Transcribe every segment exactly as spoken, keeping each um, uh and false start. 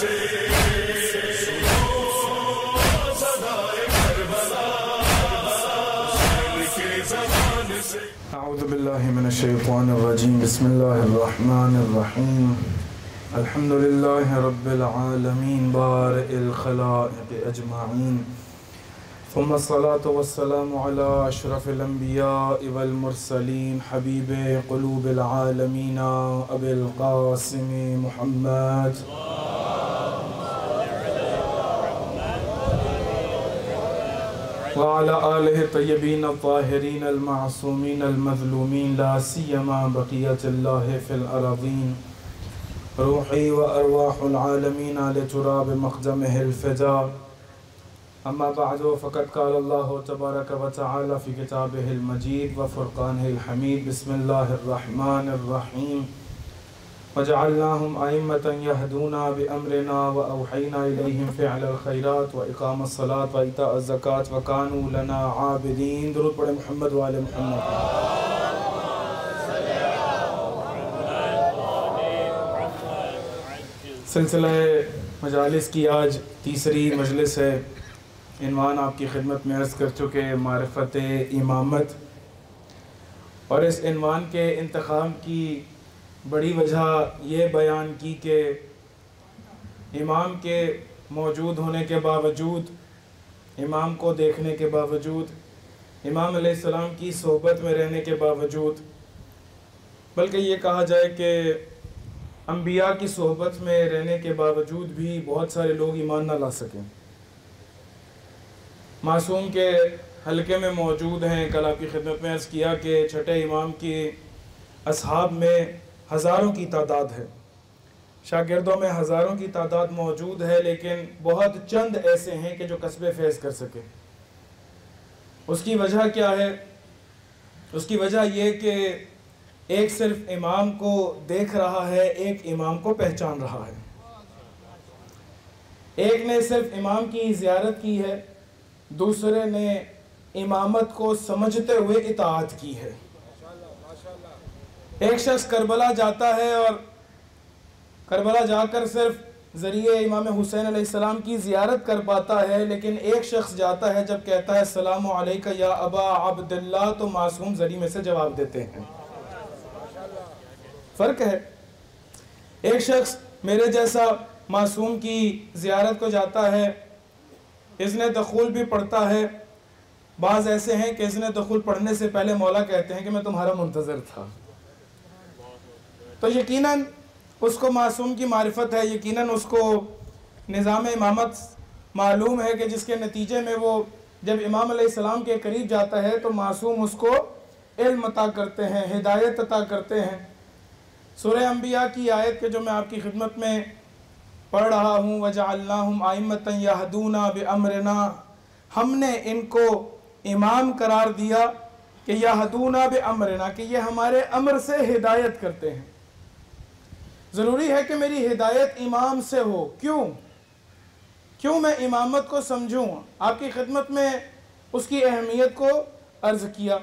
اعوذ باللہ من الشیطان الرجیم بسم اللہ الرحمن الرحیم الحمد للہ رب العالمین بارئ الخلائق اجمعین ثم الصلاة والسلام على اشرف الانبیاء والمرسلین حبیب قلوب العالمین ابی القاسم محمد وعلى آلہ الطیبین الطاہرین المعصومین المظلومین لا سیما بقیت اللہ فی الارضین روحی و ارواح العالمین لتراب مقدمہ الفدا اما بعد فقد قال اللہ تبارک و تعالی فی کتابہ المجید و فرقانہ الحمید بسم اللہ الرحمن الرحیم وجعلناهم أئمة يهدون بأمرنا وأوحينا إليهم فعل الخيرات وإقام الصلاة وإيتاء الزكاة وكانوا لنا عابدين درود پڑھیں محمد وآل محمد۔ سلسلہ مجالس کی آج تیسری مجلس ہے۔ عنوان آپ کی خدمت میں عرض کر چکے معرفت امامت، اور اس عنوان کے انتخاب کی بڑی وجہ یہ بیان کی کہ امام کے موجود ہونے کے باوجود، امام کو دیکھنے کے باوجود، امام علیہ السلام کی صحبت میں رہنے کے باوجود، بلکہ یہ کہا جائے کہ انبیاء کی صحبت میں رہنے کے باوجود بھی بہت سارے لوگ ایمان نہ لا سکیں۔ معصوم کے حلقے میں موجود ہیں، کل آپ کی خدمت میں عرض کیا کہ چھٹے امام کی اصحاب میں ہزاروں کی تعداد ہے، شاگردوں میں ہزاروں کی تعداد موجود ہے، لیکن بہت چند ایسے ہیں کہ جو کسب فیض کر سکے۔ اس کی وجہ کیا ہے؟ اس کی وجہ یہ کہ ایک صرف امام کو دیکھ رہا ہے، ایک امام کو پہچان رہا ہے۔ ایک نے صرف امام کی زیارت کی ہے، دوسرے نے امامت کو سمجھتے ہوئے اطاعت کی ہے۔ ایک شخص کربلا جاتا ہے اور کربلا جا کر صرف ذریعے امام حسین علیہ السلام کی زیارت کر پاتا ہے، لیکن ایک شخص جاتا ہے جب کہتا ہے السلام علیکہ یا ابا عبداللہ تو معصوم ذریعے میں سے جواب دیتے ہیں۔ فرق ہے۔ ایک شخص میرے جیسا معصوم کی زیارت کو جاتا ہے، اذن دخول بھی پڑھتا ہے، بعض ایسے ہیں کہ اذن دخول پڑھنے سے پہلے مولا کہتے ہیں کہ میں تمہارا منتظر تھا، تو یقیناً اس کو معصوم کی معرفت ہے، یقیناً اس کو نظام امامت معلوم ہے کہ جس کے نتیجے میں وہ جب امام علیہ السلام کے قریب جاتا ہے تو معصوم اس کو علم عطا کرتے ہیں، ہدایت عطا کرتے ہیں۔ سورہ انبیاء کی آیت کے جو میں آپ کی خدمت میں پڑھ رہا ہوں وَجَعَلْنَاهُمْ أَئِمَّةً يَهْدُونَ بِأَمْرِنَا، ہم نے ان کو امام قرار دیا کہ يَهْدُونَ بِأَمْرِنَا، کہ یہ ہمارے امر سے ہدایت کرتے ہیں۔ ضروری ہے کہ میری ہدایت امام سے ہو۔ کیوں؟ کیوں میں امامت کو سمجھوں؟ آپ کی خدمت میں اس کی اہمیت کو عرض کیا۔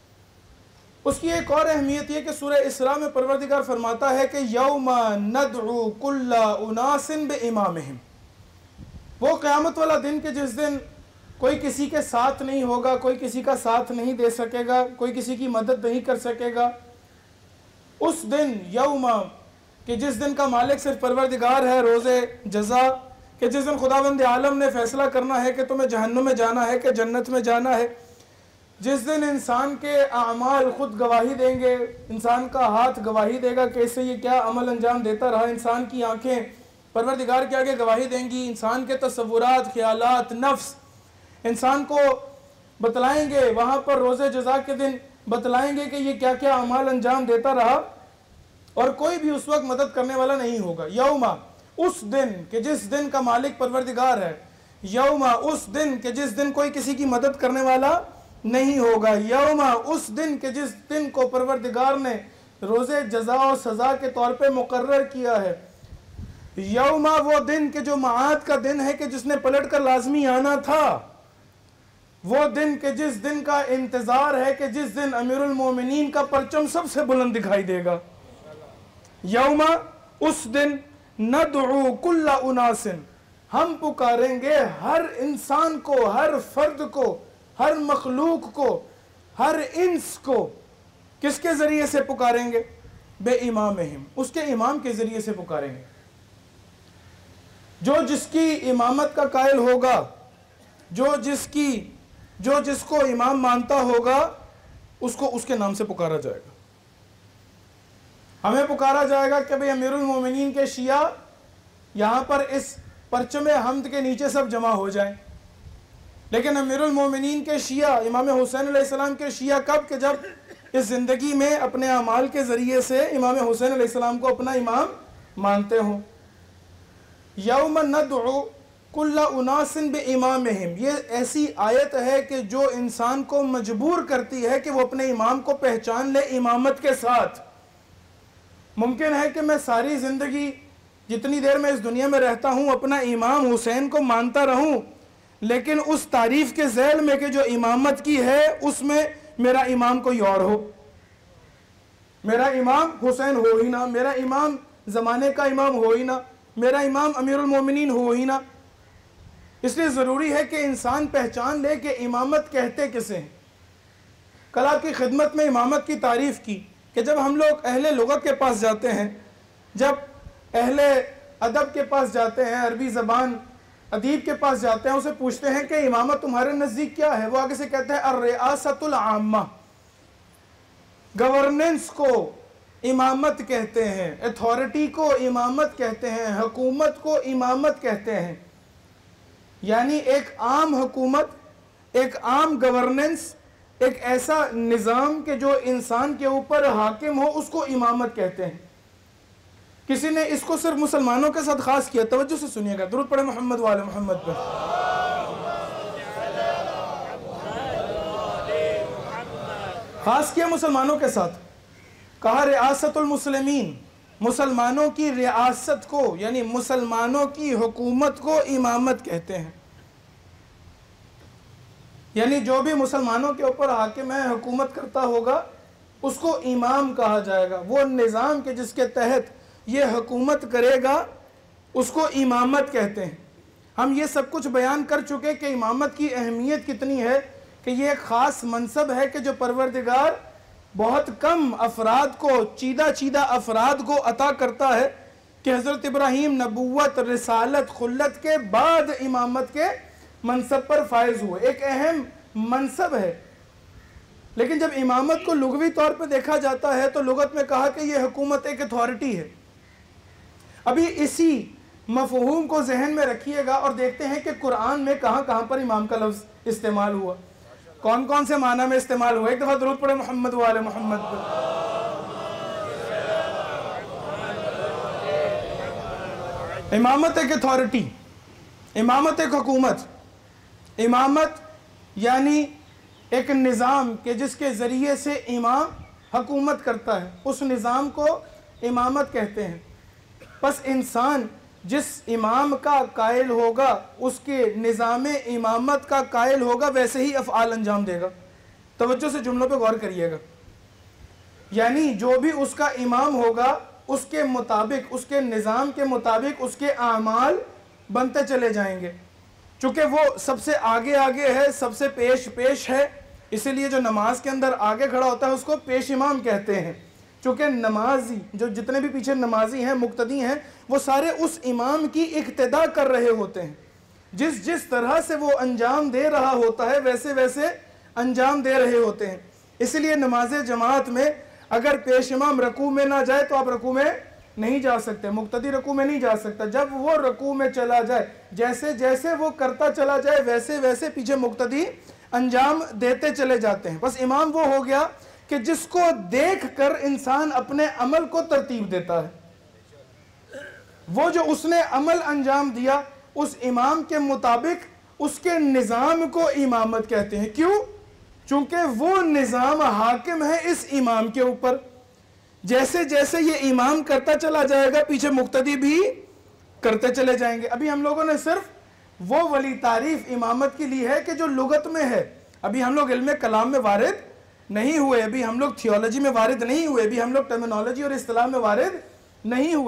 اس کی ایک اور اہمیت یہ کہ سورہ اسراء میں پروردگار فرماتا ہے کہ یوم ندعو کل اناس بامامہم، وہ قیامت والا دن کہ جس دن کوئی کسی کے ساتھ نہیں ہوگا، کوئی کسی کا ساتھ نہیں دے سکے گا، کوئی کسی کی مدد نہیں کر سکے گا۔ اس دن یوم کہ جس دن کا مالک صرف پروردگار ہے، روز جزا، کہ جس دن خداوند عالم نے فیصلہ کرنا ہے کہ تمہیں جہنم میں جانا ہے کہ جنت میں جانا ہے، جس دن انسان کے اعمال خود گواہی دیں گے، انسان کا ہاتھ گواہی دے گا کہ اس سے یہ کیا عمل انجام دیتا رہا، انسان کی آنکھیں پروردگار کے آگے گواہی دیں گی، انسان کے تصورات، خیالات، نفس انسان کو بتلائیں گے، وہاں پر روز جزا کے دن بتلائیں گے کہ یہ کیا کیا اعمال انجام دیتا رہا، اور کوئی بھی اس وقت مدد کرنے والا نہیں ہوگا۔ یوما، اس دن کہ جس دن کا مالک پروردگار ہے، یوما، اس دن کہ جس دن کوئی کسی کی مدد کرنے والا نہیں ہوگا، یوما، اس دن کہ جس دن کو پروردگار نے روز جزا و سزا کے طور پہ مقرر کیا ہے، یوما، وہ دن کہ جو معاد کا دن ہے کہ جس نے پلٹ کر لازمی آنا تھا، وہ دن کہ جس دن کا انتظار ہے کہ جس دن امیر المومنین کا پرچم سب سے بلند دکھائی دے گا۔ یوما، اس دن ندعو کل اناس، ہم پکاریں گے ہر انسان کو، ہر فرد کو، ہر مخلوق کو، ہر انس کو۔ کس کے ذریعے سے پکاریں گے؟ بے امامہم، اس کے امام کے ذریعے سے پکاریں گے۔ جو جس کی امامت کا قائل ہوگا، جو جس کی جو جس کو امام مانتا ہوگا، اس کو اس کے نام سے پکارا جائے گا۔ ہمیں پکارا جائے گا کہ بھئی امیر المومنین کے شیعہ یہاں پر اس پرچم حمد کے نیچے سب جمع ہو جائیں، لیکن امیر المومنین کے شیعہ امام حسین علیہ السلام کے شیعہ کب؟ کہ جب اس زندگی میں اپنے اعمال کے ذریعے سے امام حسین علیہ السلام کو اپنا امام مانتے ہوں۔ یوم ندعو کل اناس بامامہم، یہ ایسی آیت ہے کہ جو انسان کو مجبور کرتی ہے کہ وہ اپنے امام کو پہچان لے امامت کے ساتھ۔ ممکن ہے کہ میں ساری زندگی جتنی دیر میں اس دنیا میں رہتا ہوں اپنا امام حسین کو مانتا رہوں، لیکن اس تعریف کے ذیل میں کہ جو امامت کی ہے اس میں میرا امام کوئی اور ہو، میرا امام حسین ہو ہی نہ، میرا امام زمانے کا امام ہو ہی نہ، میرا امام امیر المومنین ہو ہی نہ۔ اس لیے ضروری ہے کہ انسان پہچان لے کہ امامت کہتے کسے ہیں۔ کل آپ کی خدمت میں امامت کی تعریف کی کہ جب ہم لوگ اہل لغت کے پاس جاتے ہیں، جب اہل ادب کے پاس جاتے ہیں، عربی زبان ادیب کے پاس جاتے ہیں، اسے پوچھتے ہیں کہ امامت تمہارے نزدیک کیا ہے؟ وہ آگے سے کہتے ہیں الریاست العامہ، گورننس کو امامت کہتے ہیں، اتھارٹی کو امامت کہتے ہیں، حکومت کو امامت کہتے ہیں۔ یعنی ایک عام حکومت، ایک عام گورننس، ایک ایسا نظام کہ جو انسان کے اوپر حاکم ہو، اس کو امامت کہتے ہیں۔ کسی نے اس کو صرف مسلمانوں کے ساتھ خاص کیا، توجہ سے سنیے گا، درود پڑھیں محمد وآل محمد پر۔ خاص کیا مسلمانوں کے ساتھ، کہا ریاست المسلمین، مسلمانوں کی ریاست کو یعنی مسلمانوں کی حکومت کو امامت کہتے ہیں۔ یعنی جو بھی مسلمانوں کے اوپر حاکم ہے، حکومت کرتا ہوگا، اس کو امام کہا جائے گا۔ وہ نظام کے جس کے تحت یہ حکومت کرے گا اس کو امامت کہتے ہیں۔ ہم یہ سب کچھ بیان کر چکے کہ امامت کی اہمیت کتنی ہے، کہ یہ ایک خاص منصب ہے کہ جو پروردگار بہت کم افراد کو، چیدہ چیدہ افراد کو عطا کرتا ہے، کہ حضرت ابراہیم نبوت، رسالت، خلت کے بعد امامت کے منصب پر فائز ہوئے۔ ایک اہم منصب ہے، لیکن جب امامت کو لغوی طور پہ دیکھا جاتا ہے تو لغت میں کہا کہ یہ حکومت ایک اتھارٹی ہے۔ ابھی اسی مفہوم کو ذہن میں رکھیے گا اور دیکھتے ہیں کہ قرآن میں کہاں کہاں پر امام کا لفظ استعمال ہوا، کون کون سے معنی میں استعمال ہوا۔ ایک دفعہ درود پڑھیں محمد وآل محمد پر۔ امامت ایک اتھارٹی، امامت ایک حکومت، امامت یعنی ایک نظام کہ جس کے ذریعے سے امام حکومت کرتا ہے، اس نظام کو امامت کہتے ہیں۔ پس انسان جس امام کا قائل ہوگا، اس کے نظام امامت کا قائل ہوگا، ویسے ہی افعال انجام دے گا۔ توجہ سے جملوں پہ غور کریے گا۔ یعنی جو بھی اس کا امام ہوگا، اس کے مطابق، اس کے نظام کے مطابق اس کے اعمال بنتے چلے جائیں گے۔ چونکہ وہ سب سے آگے آگے ہے، سب سے پیش پیش ہے، اسی لیے جو نماز کے اندر آگے کھڑا ہوتا ہے اس کو پیش امام کہتے ہیں۔ چونکہ نمازی، جو جتنے بھی پیچھے نمازی ہیں، مقتدی ہیں، وہ سارے اس امام کی اقتداء کر رہے ہوتے ہیں۔ جس جس طرح سے وہ انجام دے رہا ہوتا ہے ویسے ویسے انجام دے رہے ہوتے ہیں۔ اسی لیے نماز جماعت میں اگر پیش امام رکوع میں نہ جائے تو آپ رکوع میں نہیں جا سکتے، مقتدی رکوع میں نہیں جا سکتا۔ جب وہ رکوع میں چلا جائے، جیسے جیسے وہ کرتا چلا جائے ویسے ویسے پیچھے مقتدی انجام دیتے چلے جاتے ہیں۔ بس امام وہ ہو گیا کہ جس کو دیکھ کر انسان اپنے عمل کو ترتیب دیتا ہے۔ وہ جو اس نے عمل انجام دیا، اس امام کے مطابق اس کے نظام کو امامت کہتے ہیں۔ کیوں؟ چونکہ وہ نظام حاکم ہے اس امام کے اوپر۔ جیسے جیسے یہ امام کرتا چلا جائے گا، پیچھے مقتدی بھی کرتے چلے جائیں گے۔ ابھی ہم لوگوں نے صرف وہ والی تعریف امامت کی لی ہے کہ جو لغت میں ہے۔ ابھی ہم لوگ علم کلام میں وارد نہیں ہوئے، ابھی ہم لوگ تھیولوجی میں وارد نہیں ہوئے، ابھی ہم لوگ ٹرمینالوجی اور اصطلاح میں وارد نہیں ہوئے۔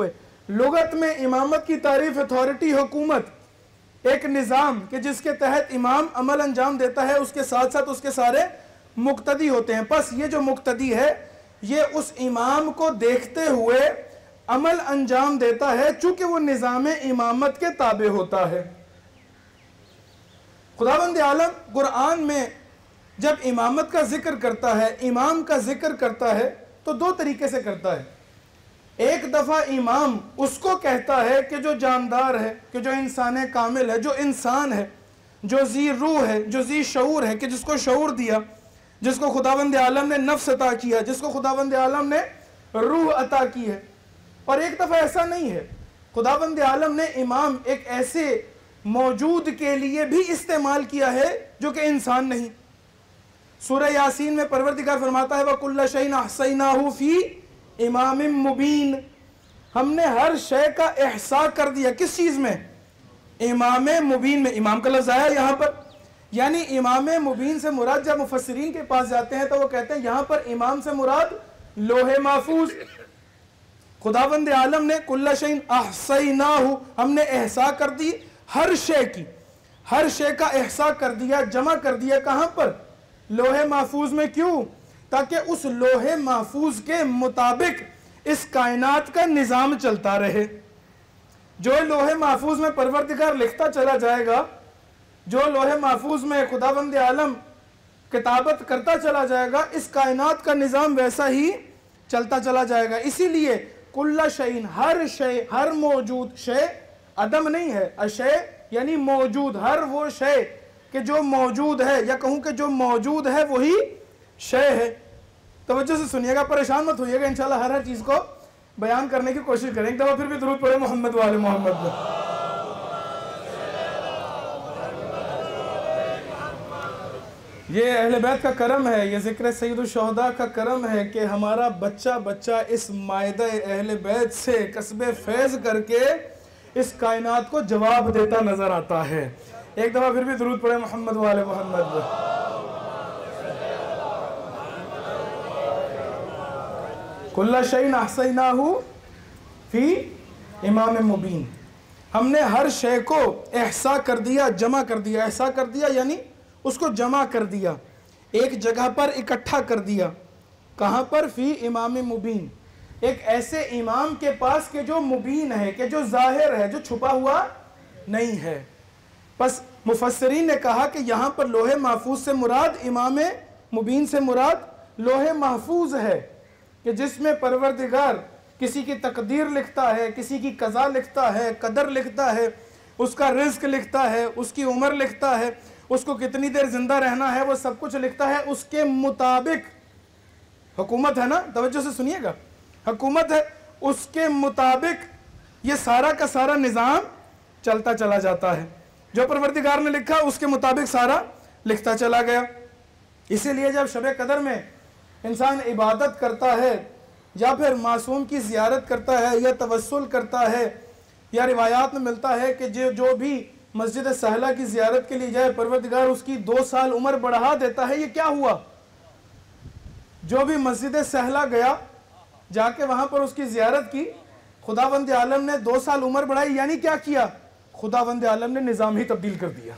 لغت میں امامت کی تعریف اتھارٹی، حکومت، ایک نظام کہ جس کے تحت امام عمل انجام دیتا ہے، اس کے ساتھ ساتھ اس کے سارے مقتدی ہوتے ہیں. پس یہ جو مقتدی ہے یہ اس امام کو دیکھتے ہوئے عمل انجام دیتا ہے چونکہ وہ نظام امامت کے تابع ہوتا ہے. خداوند عالم قرآن میں جب امامت کا ذکر کرتا ہے، امام کا ذکر کرتا ہے تو دو طریقے سے کرتا ہے. ایک دفعہ امام اس کو کہتا ہے کہ جو جاندار ہے، کہ جو انسان کامل ہے، جو انسان ہے، جو ذی روح ہے، جو ذی شعور ہے، کہ جس کو شعور دیا، جس کو خداوند عالم نے نفس عطا کیا، جس کو خداوند عالم نے روح عطا کی ہے. اور ایک دفعہ ایسا نہیں ہے، خداوند عالم نے امام ایک ایسے موجود کے لیے بھی استعمال کیا ہے جو کہ انسان نہیں. سورہ یاسین میں پروردگار فرماتا ہے وَكُلَّ شَيْءٍ أَحْصَيْنَاهُ فِي امام مبین، ہم نے ہر شے کا احصاء کر دیا. کس چیز میں؟ امام مبین میں. امام کا لفظ آیا یہاں پر، یعنی امام مبین سے مراد جب مفسرین کے پاس جاتے ہیں تو وہ کہتے ہیں یہاں پر امام سے مراد لوح محفوظ. خداوند عالم نے کل شیء احصیناہ، ہم نے احصاء کر دی ہر شے کی، ہر شے کا احصاء کر دیا، جمع کر دیا. کہاں پر؟ لوح محفوظ میں. کیوں؟ تاکہ اس لوح محفوظ کے مطابق اس کائنات کا نظام چلتا رہے. جو لوح محفوظ میں پروردگار لکھتا چلا جائے گا، جو لوح محفوظ میں خداوند عالم کتابت کرتا چلا جائے گا، اس کائنات کا نظام ویسا ہی چلتا چلا جائے گا. اسی لیے کل شیء، ہر شے، ہر موجود شے، عدم نہیں ہے، اشے یعنی موجود، ہر وہ شے کہ جو موجود ہے، یا کہوں کہ جو موجود ہے وہی شے ہے. توجہ سے سنیے گا، پریشان مت ہوئیے گا، انشاءاللہ ہر ہر چیز کو بیان کرنے کی کوشش کریں. ایک دفعہ پھر بھی درود پڑھے محمد والے محمد. یہ اہل بیت کا کرم ہے، یہ ذکر سید الشہداء کا کرم ہے کہ ہمارا بچہ بچہ اس مائدہ اہل بیت سے کسب فیض کر کے اس کائنات کو جواب دیتا نظر آتا ہے. ایک دفعہ پھر بھی درود پڑھے محمد والے محمد. کل شیء احصیناہ فی امام مبین، ہم نے ہر شے کو احصاء کر دیا، جمع کر دیا. احصاء کر دیا یعنی اس کو جمع کر دیا، ایک جگہ پر اکٹھا کر دیا. کہاں پر؟ فی امام مبین، ایک ایسے امام کے پاس کہ جو مبین ہے، کہ جو ظاہر ہے، جو چھپا ہوا نہیں ہے. پس مفسرین نے کہا کہ یہاں پر لوح محفوظ سے مراد، امام مبین سے مراد لوح محفوظ ہے کہ جس میں پروردگار کسی کی تقدیر لکھتا ہے، کسی کی قضا لکھتا ہے، قدر لکھتا ہے، اس کا رزق لکھتا ہے، اس کی عمر لکھتا ہے، اس کو کتنی دیر زندہ رہنا ہے، وہ سب کچھ لکھتا ہے. اس کے مطابق حکومت ہے نا، توجہ سے سنیے گا، حکومت ہے، اس کے مطابق یہ سارا کا سارا نظام چلتا چلا جاتا ہے. جو پروردگار نے لکھا اس کے مطابق سارا لکھتا چلا گیا. اسی لیے جب شب قدر میں انسان عبادت کرتا ہے یا پھر معصوم کی زیارت کرتا ہے یا توسل کرتا ہے، یا روایات میں ملتا ہے کہ جو جو بھی مسجد سہلہ کی زیارت کے لیے جائے پروردگار اس کی دو سال عمر بڑھا دیتا ہے. یہ کیا ہوا؟ جو بھی مسجد سہلہ گیا، جا کے وہاں پر اس کی زیارت کی، خداوند عالم نے دو سال عمر بڑھائی. یعنی کیا کیا؟ خداوند عالم نے نظام ہی تبدیل کر دیا.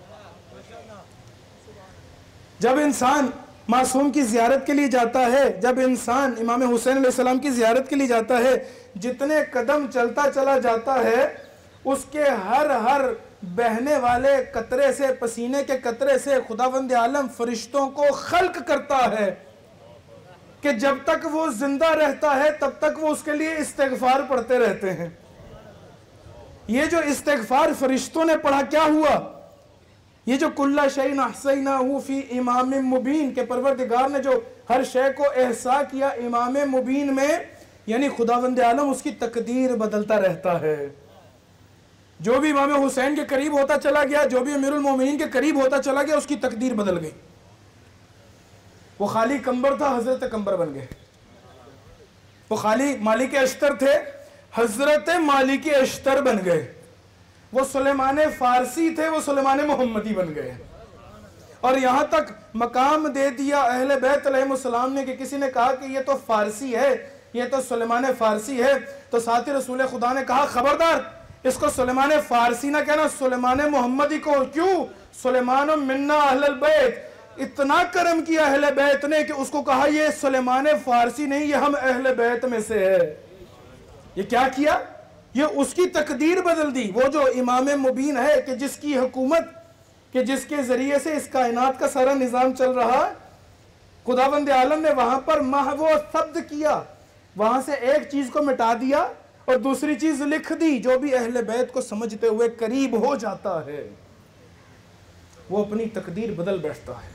جب انسان معصوم کی زیارت کے لیے جاتا ہے، جب انسان امام حسین علیہ السلام کی زیارت کے لیے جاتا ہے، جتنے قدم چلتا چلا جاتا ہے اس کے ہر ہر بہنے والے قطرے سے، پسینے کے قطرے سے خداوند عالم فرشتوں کو خلق کرتا ہے کہ جب تک وہ زندہ رہتا ہے تب تک وہ اس کے لیے استغفار پڑھتے رہتے ہیں. یہ جو استغفار فرشتوں نے پڑھا کیا ہوا؟ یہ جو کل شیء احصیناہ فی امام مبین کہ پروردگار نے جو ہر شے کو احصاء کیا امام مبین میں، یعنی خداوند عالم اس کی تقدیر بدلتا رہتا ہے. جو بھی امام حسین کے قریب ہوتا چلا گیا، جو بھی امیر المومنین کے قریب ہوتا چلا گیا، اس کی تقدیر بدل گئی. وہ خالی کمبر تھا، حضرت کمبر بن گئے. وہ خالی مالک اشتر تھے، حضرت مالک اشتر بن گئے. وہ سلیمان فارسی تھے، وہ سلیمان محمدی بن گئے. اور یہاں تک مقام دے دیا اہل بیت علیہ السلام نے کہ کسی نے کہا کہ یہ تو فارسی ہے، یہ تو سلیمان فارسی ہے، تو ساتھ رسول خدا نے کہا خبردار اس کو سلیمان فارسی نہ کہنا، سلیمان محمدی کو۔ کیوں؟ سلیمان منا اہل البیت، اتنا کرم کیا اہل بیت نے کہ اس کو کہا یہ سلیمان فارسی نہیں، یہ ہم اہل بیت میں سے ہے۔ یہ کیا کیا؟ یہ اس کی تقدیر بدل دی۔ وہ جو امام مبین ہے کہ جس کی حکومت، کہ جس کے ذریعے سے اس کائنات کا سارا نظام چل رہا، خداوند عالم نے وہاں پر محو ثبت کیا، وہاں سے ایک چیز کو مٹا دیا اور دوسری چیز لکھ دی۔ جو بھی اہل بیت کو سمجھتے ہوئے قریب ہو جاتا ہے وہ اپنی تقدیر بدل بیٹھتا ہے۔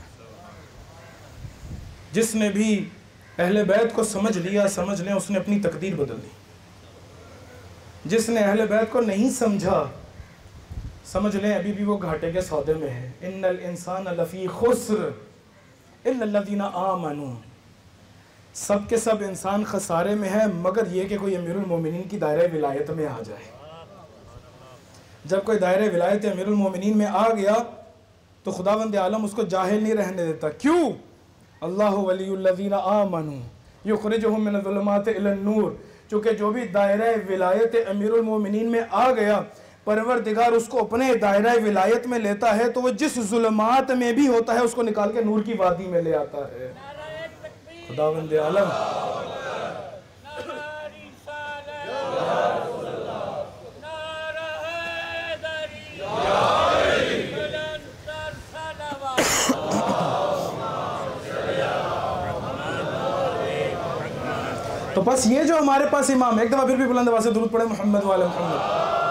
جس نے بھی اہل بیت کو سمجھ لیا، سمجھ لیں اس نے اپنی تقدیر بدل دی۔ جس نے اہل بیت کو نہیں سمجھا، سمجھ لیں ابھی بھی وہ گھاٹے کے سودے میں ہے۔ ان الانسان لفی خسر الا الذین آمنوا، سب کے سب انسان خسارے میں ہے مگر یہ کہ کوئی امیر المومنین کی دائرہ ولایت میں آ جائے۔ جب کوئی دائرہ ولایت امیر المومنین میں آ گیا تو خداوند عالم اس کو جاہل نہیں رہنے دیتا۔ کیوں؟ اللہ ولی الذین آمنوا یخرجہم من الظلمات الی النور، چونکہ جو بھی دائرہ ولایت امیر المومنین میں آ گیا پروردگار اس کو اپنے دائرہ ولایت میں لیتا ہے تو وہ جس ظلمات میں بھی ہوتا ہے اس کو نکال کے نور کی وادی میں لے آتا ہے۔ خداوند عالم تو بس یہ جو ہمارے پاس امام ہے، ایک دفعہ پھر بھی بلند آواز سے درود پڑھیں محمد وعلی محمد۔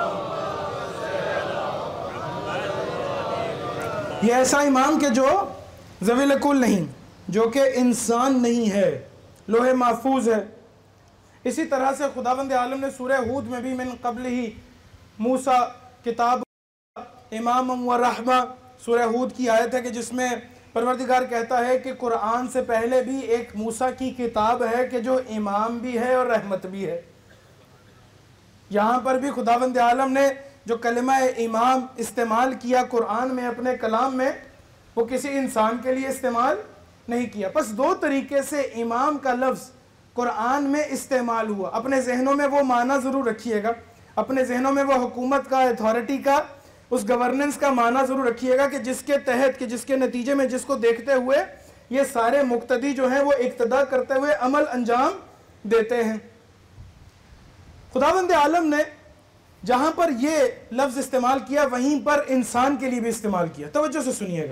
یہ ایسا امام کہ جو ذوی العقول نہیں، جو کہ انسان نہیں ہے، لوح محفوظ ہے۔ اسی طرح سے خداوند عالم نے سورہ ہود میں بھی من قبل ہی موسیٰ کتاب امام و رحمہ، سورہ ہود کی آیت ہے کہ جس میں پروردگار کہتا ہے کہ قرآن سے پہلے بھی ایک موسیٰ کی کتاب ہے کہ جو امام بھی ہے اور رحمت بھی ہے۔ یہاں پر بھی خداوند عالم نے جو کلمہ امام استعمال کیا قرآن میں اپنے کلام میں، وہ کسی انسان کے لیے استعمال نہیں کیا۔ بس دو طریقے سے امام کا لفظ قرآن میں استعمال ہوا۔ اپنے ذہنوں میں وہ معنی ضرور رکھیے گا، اپنے ذہنوں میں وہ حکومت کا، اتھارٹی کا، اس گورننس کا معنی ضرور رکھیے گا کہ جس کے تحت، کہ جس کے نتیجے میں، جس کو دیکھتے ہوئے یہ سارے مقتدی جو ہیں وہ اقتدا کرتے ہوئے عمل انجام دیتے ہیں۔ خداوند عالم نے جہاں پر یہ لفظ استعمال کیا وہیں پر انسان کے لیے بھی استعمال کیا۔ توجہ سے سنیے گا،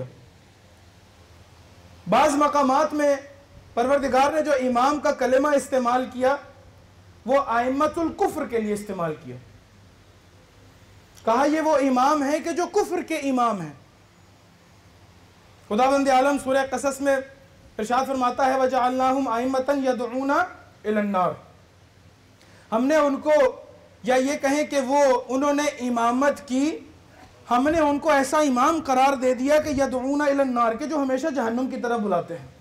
بعض مقامات میں پروردگار نے جو امام کا کلمہ استعمال کیا وہ ائمۃ الکفر کے لیے استعمال کیا۔ کہا یہ وہ امام ہے کہ جو کفر کے امام ہیں۔ خداوند عالم سورہ قصص میں ارشاد فرماتا ہے وَجَعَلْنَاهُمْ أَئِمَّةً يَدْعُونَ إِلَى النَّارِ، ہم نے ان کو، یا یہ کہیں کہ وہ انہوں نے امامت کی، ہم نے ان کو ایسا امام قرار دے دیا کہ یدعون الی النار، کہ جو ہمیشہ جہنم کی طرف بلاتے ہیں۔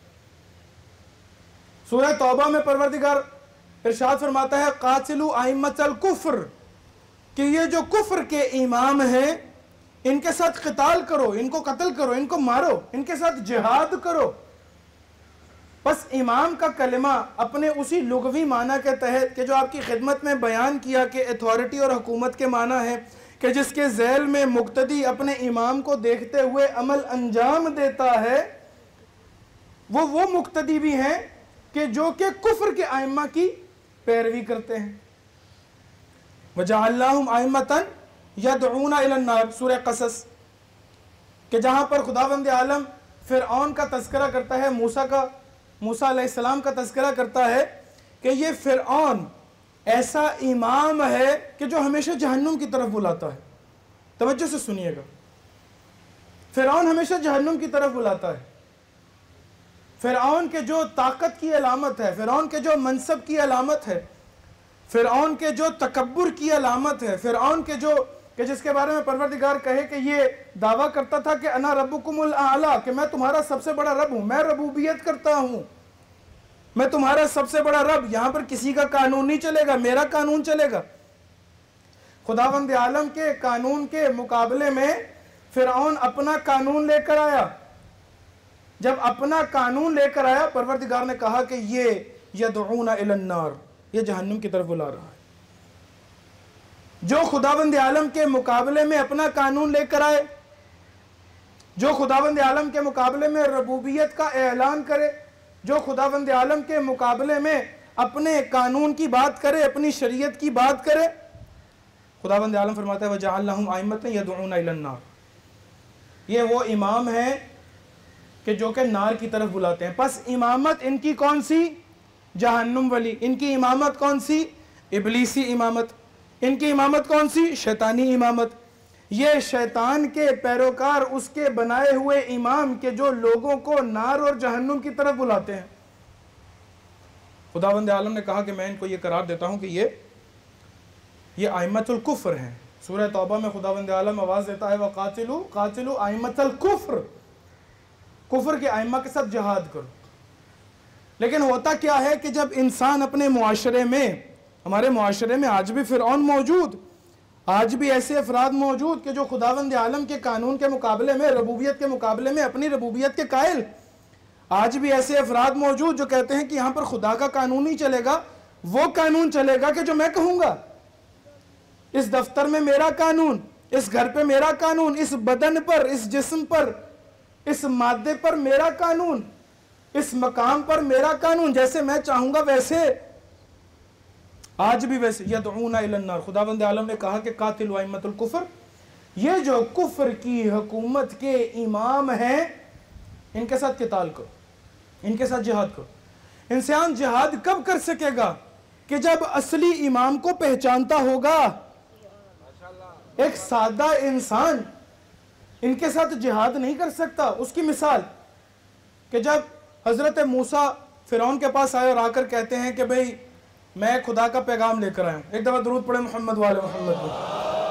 سورہ توبہ میں پروردگار ارشاد فرماتا ہے قاتلوا ائمۃ الکفر، کہ یہ جو کفر کے امام ہیں ان کے ساتھ قتال کرو، ان کو قتل کرو، ان کو مارو، ان کے ساتھ جہاد کرو۔ بس امام کا کلمہ اپنے اسی لغوی معنی کے تحت کہ جو آپ کی خدمت میں بیان کیا کہ اتھارٹی اور حکومت کے معنی ہے کہ جس کے ذیل میں مقتدی اپنے امام کو دیکھتے ہوئے عمل انجام دیتا ہے، وہ وہ مقتدی بھی ہیں کہ جو کہ کفر کے ائمہ کی پیروی کرتے ہیں۔ وَجَعَلْنَاهُمْ أَئِمَّةً يَدْعُونَ إِلَى النَّارِ، سورہ قصص، کہ جہاں پر خداوند عالم فرعون کا تذکرہ کرتا ہے، موسیٰ کا، موسیٰ علیہ السلام کا تذکرہ کرتا ہے کہ یہ فرعون ایسا امام ہے کہ جو ہمیشہ جہنم کی طرف بلاتا ہے۔ توجہ سے سنیے گا، فرعون ہمیشہ جہنم کی طرف بلاتا ہے۔ فرعون کے جو طاقت کی علامت ہے، فرعون کے جو منصب کی علامت ہے، فرعون کے جو تکبر کی علامت ہے، فرعون کے جو، کہ جس کے بارے میں پروردگار کہے کہ یہ دعویٰ کرتا تھا کہ انا ربکم الاعلی، کہ میں تمہارا سب سے بڑا رب ہوں، میں ربوبیت کرتا ہوں، میں تمہارا سب سے بڑا رب، یہاں پر کسی کا قانون نہیں چلے گا، میرا قانون چلے گا۔ خداوند عالم کے قانون کے مقابلے میں فرعون اپنا قانون لے کر آیا۔ جب اپنا قانون لے کر آیا پروردگار نے کہا کہ یہ یدعون الی النار، یہ جہنم کی طرف بلا رہا ہے۔ جو خداوند عالم کے مقابلے میں اپنا قانون لے کر آئے، جو خداوند عالم کے مقابلے میں ربوبیت کا اعلان کرے، جو خداوند عالم کے مقابلے میں اپنے قانون کی بات کرے، اپنی شریعت کی بات کرے، خداوند عالم فرماتا ہے وَجَعَلْنَهُمْ أَئِمَّةً يَدْعُونَ إِلَى النَّارِ، یہ وہ امام ہیں کہ جو کہ نار کی طرف بلاتے ہیں۔ پس امامت ان کی کون سی؟ جہنم والی۔ ان کی امامت کون سی؟ ابلیسی امامت۔ ان کی امامت کون سی؟ شیطانی امامت۔ یہ شیطان کے پیروکار، اس کے بنائے ہوئے امام کے جو لوگوں کو نار اور جہنم کی طرف بلاتے ہیں۔ خداوند عالم نے کہا کہ میں ان کو یہ قرار دیتا ہوں کہ یہ یہ ائمۃ الکفر ہیں۔ سورہ توبہ میں خداوند عالم آواز دیتا ہے وَقَاتِلُوا قَاتِلُوا أَئِمَّةَ الْكُفْرِ، کفر کے ائمہ کے ساتھ جہاد کرو۔ لیکن ہوتا کیا ہے کہ جب انسان اپنے معاشرے میں، ہمارے معاشرے میں آج بھی فرعون موجود، آج بھی ایسے افراد موجود کہ جو خداوند عالم کے قانون کے مقابلے میں، ربوبیت کے مقابلے میں اپنی ربوبیت کے قائل، آج بھی ایسے افراد موجود جو کہتے ہیں کہ یہاں پر خدا کا قانون نہیں چلے گا، وہ قانون چلے گا کہ جو میں کہوں گا، اس دفتر میں میرا قانون، اس گھر پہ میرا قانون، اس بدن پر، اس جسم پر، اس مادے پر میرا قانون، اس مقام پر میرا قانون، جیسے میں چاہوں گا ویسے۔ آج بھی ویسے یدعون الی النار۔ خداوند عالم نے کہا کہ قاتل ائمۃ الکفر، یہ جو کفر کی حکومت کے امام ہیں ان کے ساتھ قتال کرو، ان کے ساتھ جہاد کرو۔ انسان جہاد کب کر سکے گا؟ کہ جب اصلی امام کو پہچانتا ہوگا۔ ایک سادہ انسان ان کے ساتھ جہاد نہیں کر سکتا۔ اس کی مثال کہ جب حضرت موسیٰ فرعون کے پاس آئے اور آ کر کہتے ہیں کہ بھئی میں خدا کا پیغام لے کر آیا ہوں، ایک دفعہ درود پڑھے محمد والے محمد کو۔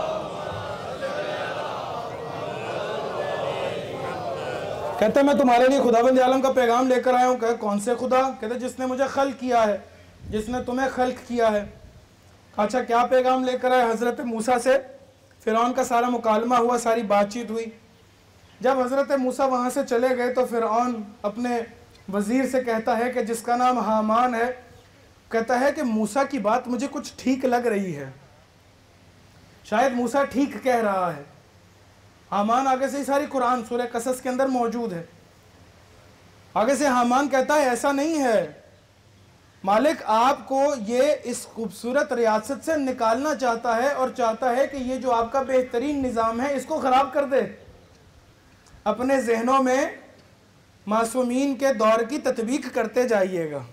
کہتے ہیں میں تمہارے لیے خداوند عالم کا پیغام لے کر آیا ہوں۔ کہ کون سے خدا؟ کہتے ہیں جس نے مجھے خلق کیا ہے، جس نے تمہیں خلق کیا ہے۔ اچھا کیا پیغام لے کر آئے؟ حضرت موسیٰ سے فرعون کا سارا مکالمہ ہوا، ساری بات چیت ہوئی۔ جب حضرت موسیٰ وہاں سے چلے گئے تو فرعون اپنے وزیر سے کہتا ہے کہ جس کا نام حامان ہے، کہتا ہے کہ موسیٰ کی بات مجھے کچھ ٹھیک لگ رہی ہے، شاید موسیٰ ٹھیک کہہ رہا ہے۔ حامان آگے سے ہی ساری قرآن سورہ قصص کے اندر موجود ہے۔ آگے سے حامان کہتا ہے ایسا نہیں ہے، مالک آپ کو یہ اس خوبصورت ریاست سے نکالنا چاہتا ہے اور چاہتا ہے کہ یہ جو آپ کا بہترین نظام ہے اس کو خراب کر دے۔ اپنے ذہنوں میں معصومین کے دور کی تطبیق کرتے جائیے گا۔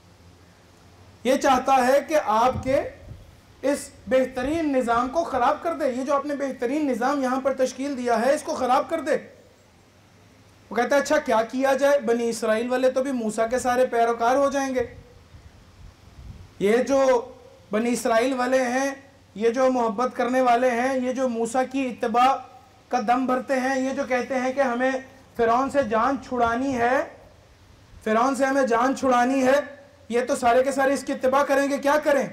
یہ چاہتا ہے کہ آپ کے اس بہترین نظام کو خراب کر دے، یہ جو آپ نے بہترین نظام یہاں پر تشکیل دیا ہے اس کو خراب کر دے۔ وہ کہتا ہے اچھا کیا کیا جائے؟ بنی اسرائیل والے تو بھی موسیٰ کے سارے پیروکار ہو جائیں گے، یہ جو بنی اسرائیل والے ہیں، یہ جو محبت کرنے والے ہیں، یہ جو موسیٰ کی اتباع کا دم بھرتے ہیں، یہ جو کہتے ہیں کہ ہمیں فرعون سے جان چھڑانی ہے، فرعون سے ہمیں جان چھڑانی ہے، یہ تو سارے کے سارے اس کی اتباع کریں گے، کیا کریں؟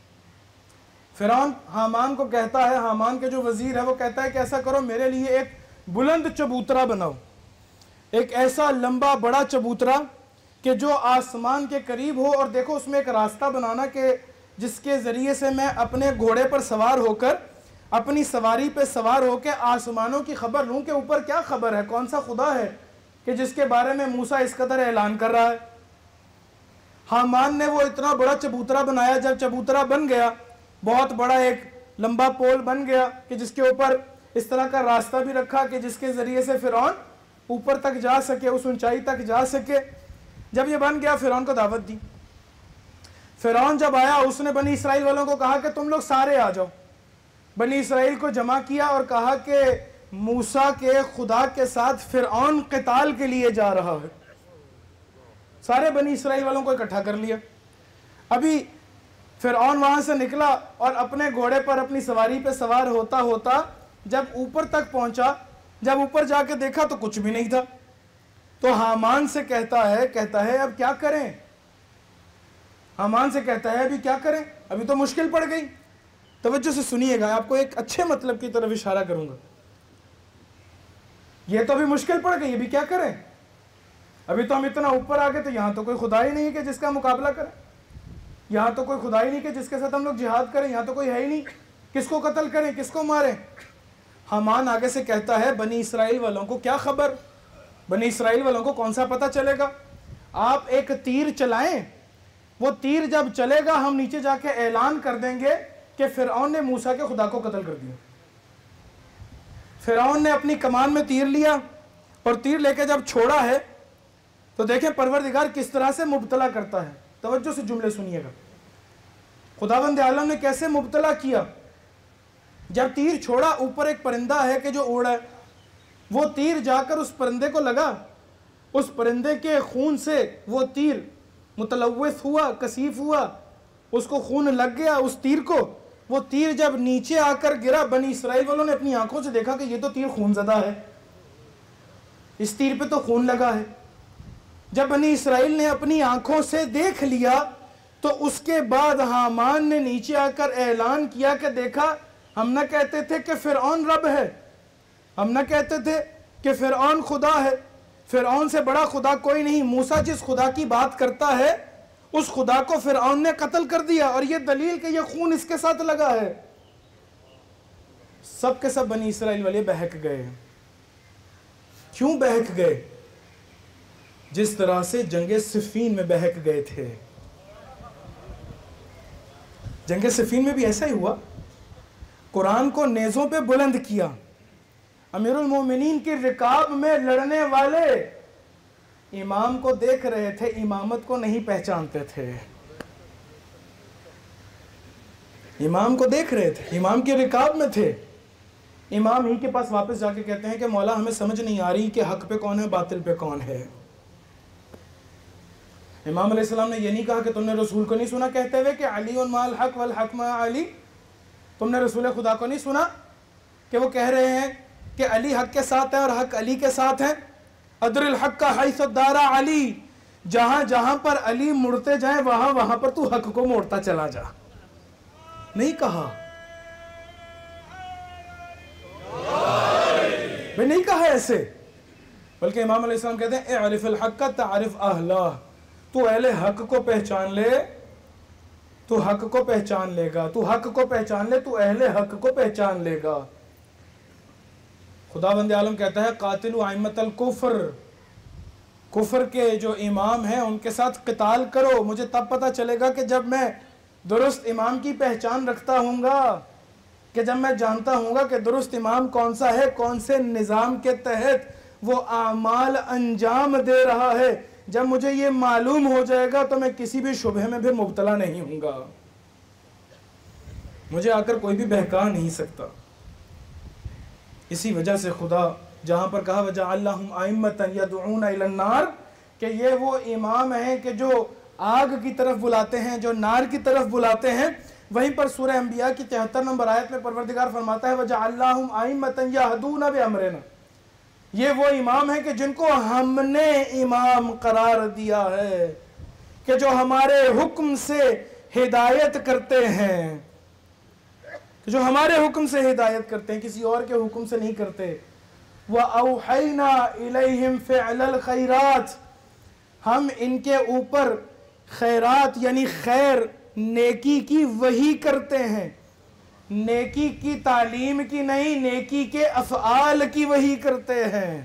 فرعون حامان کو کہتا ہے، حامان کے جو وزیر ہے وہ کہتا ہے کہ ایسا کرو میرے لیے ایک بلند چبوترا بناؤ، ایک ایسا لمبا بڑا چبوترا کہ جو آسمان کے قریب ہو، اور دیکھو اس میں ایک راستہ بنانا کہ جس کے ذریعے سے میں اپنے گھوڑے پر سوار ہو کر، اپنی سواری پہ سوار ہو کے آسمانوں کی خبر لوں کہ اوپر کیا خبر ہے، کون سا خدا ہے کہ جس کے بارے میں موسیٰ اس قدر اعلان کر رہا ہے۔ حامان نے وہ اتنا بڑا چبوترا بنایا، جب چبوترا بن گیا، بہت بڑا ایک لمبا پول بن گیا کہ جس کے اوپر اس طرح کا راستہ بھی رکھا کہ جس کے ذریعے سے فرعون اوپر تک جا سکے، اس اونچائی تک جا سکے۔ جب یہ بن گیا فرعون کو دعوت دی۔ فرعون جب آیا اس نے بنی اسرائیل والوں کو کہا کہ تم لوگ سارے آ جاؤ۔ بنی اسرائیل کو جمع کیا اور کہا کہ موسیٰ کے خدا کے ساتھ فرعون قتال کے لیے جا رہا ہے۔ سارے بنی اسرائیل والوں کو اکٹھا کر لیا۔ ابھی فرعون وہاں سے نکلا اور اپنے گھوڑے پر اپنی سواری پہ سوار ہوتا ہوتا جب اوپر تک پہنچا، جب اوپر جا کے دیکھا تو کچھ بھی نہیں تھا۔ تو حامان سے کہتا ہے کہتا ہے اب کیا کریں؟ حامان سے کہتا ہے ابھی کیا کریں؟ ابھی تو مشکل پڑ گئی۔ توجہ سے سنیے گا، آپ کو ایک اچھے مطلب کی طرف اشارہ کروں گا۔ یہ تو ابھی مشکل پڑ گئی، ابھی کیا کریں؟ ابھی تو ہم اتنا اوپر آ گئے تو یہاں تو کوئی خدا ہی نہیں ہے کہ جس کا مقابلہ کرے، یہاں تو کوئی خدا ہی نہیں کہ جس کے ساتھ ہم لوگ جہاد کریں، یہاں تو کوئی ہے ہی نہیں، کس کو قتل کریں، کس کو ماریں؟ حامان آگے سے کہتا ہے بنی اسرائیل والوں کو کیا خبر، بنی اسرائیل والوں کو کون سا پتہ چلے گا، آپ ایک تیر چلائیں، وہ تیر جب چلے گا ہم نیچے جا کے اعلان کر دیں گے کہ فرعون نے موسیٰ کے خدا کو قتل کر دیا۔ فرعون نے اپنی کمان میں تیر لیا اور تیر لے کے جب چھوڑا ہے تو دیکھیں پروردگار کس طرح سے مبتلا کرتا ہے، توجہ سے جملے سنیے گا، خداوند عالم نے کیسے مبتلا کیا۔ جب تیر چھوڑا اوپر ایک پرندہ ہے کہ جو اڑا ہے، وہ تیر جا کر اس پرندے کو لگا، اس پرندے کے خون سے وہ تیر متلوث ہوا، کثیف ہوا، اس کو خون لگ گیا اس تیر کو، وہ تیر جب نیچے آ کر گرا بنی اسرائیل والوں نے اپنی آنکھوں سے دیکھا کہ یہ تو تیر خون زدہ ہے، اس تیر پہ تو خون لگا ہے۔ جب بنی اسرائیل نے اپنی آنکھوں سے دیکھ لیا تو اس کے بعد حامان نے نیچے آ کر اعلان کیا کہ دیکھا ہم نہ کہتے تھے کہ فرعون رب ہے، ہم نہ کہتے تھے کہ فرعون خدا ہے، فرعون سے بڑا خدا کوئی نہیں، موسیٰ جس خدا کی بات کرتا ہے اس خدا کو فرعون نے قتل کر دیا، اور یہ دلیل کہ یہ خون اس کے ساتھ لگا ہے۔ سب کے سب بنی اسرائیل والے بہک گئے۔ کیوں بہک گئے؟ جس طرح سے جنگ صفین میں بہک گئے تھے۔ جنگ صفین میں بھی ایسا ہی ہوا، قرآن کو نیزوں پہ بلند کیا، امیر المومنین کی رکاب میں لڑنے والے امام کو دیکھ رہے تھے، امامت کو نہیں پہچانتے تھے، امام کو دیکھ رہے تھے، امام کی رکاب میں تھے، امام ہی کے پاس واپس جا کے کہتے ہیں کہ مولا ہمیں سمجھ نہیں آ رہی کہ حق پہ کون ہے باطل پہ کون ہے۔ امام علیہ السلام نے یہ نہیں کہا کہ تم نے رسول کو نہیں سنا کہتے ہوئے کہ علی مع الحق والحق مع علی، تم نے رسول خدا کو نہیں سنا کہ وہ کہہ رہے ہیں کہ علی حق کے ساتھ ہے اور حق علی کے ساتھ ہے، ادر الحق کا حیث الدار علی، جہاں جہاں پر علی مڑتے جائیں وہاں وہاں پر تو حق کو موڑتا چلا جا، نہیں کہا میں نہیں کہا ایسے، بلکہ امام علیہ السلام کہتے ہیں اعرف الحق کا تعرف اہلہ، تو اہل حق کو پہچان لے تو حق کو پہچان لے گا، تو حق کو پہچان لے تو اہل حق کو پہچان لے گا۔ خداوند عالم کہتا ہے قاتل ائمۃ الکفر، کفر کے جو امام ہیں ان کے ساتھ قتال کرو، مجھے تب پتہ چلے گا کہ جب میں درست امام کی پہچان رکھتا ہوں گا، کہ جب میں جانتا ہوں گا کہ درست امام کون سا ہے، کون سے نظام کے تحت وہ اعمال انجام دے رہا ہے، جب مجھے یہ معلوم ہو جائے گا تو میں کسی بھی شبہ میں بھی مبتلا نہیں ہوں گا، مجھے آ کر کوئی بھی بہکا نہیں سکتا۔ اسی وجہ سے خدا جہاں پر کہا وَجَعَلْنَاهُمْ أَئِمَّةً يَدْعُونَ إِلَى النَّارِ، کہ یہ وہ امام ہیں کہ جو آگ کی طرف بلاتے ہیں، جو نار کی طرف بلاتے ہیں، وہیں پر سورہ انبیاء کی تہتر نمبر آیت میں پروردگار فرماتا ہے وَجَعَلْنَاهُمْ أَئِمَّةً يَهْدُونَ بِأَمْرِنَا، یہ وہ امام ہیں کہ جن کو ہم نے امام قرار دیا ہے، کہ جو ہمارے حکم سے ہدایت کرتے ہیں، جو ہمارے حکم سے ہدایت کرتے ہیں، کسی اور کے حکم سے نہیں کرتے۔ وَأَوْحَيْنَا إِلَيْهِمْ فِعْلَ الْخَيْرَاتِ، ہم ان کے اوپر خیرات یعنی خیر نیکی کی وحی کرتے ہیں، نیکی کی تعلیم کی نہیں، نیکی کے افعال کی وحی کرتے ہیں۔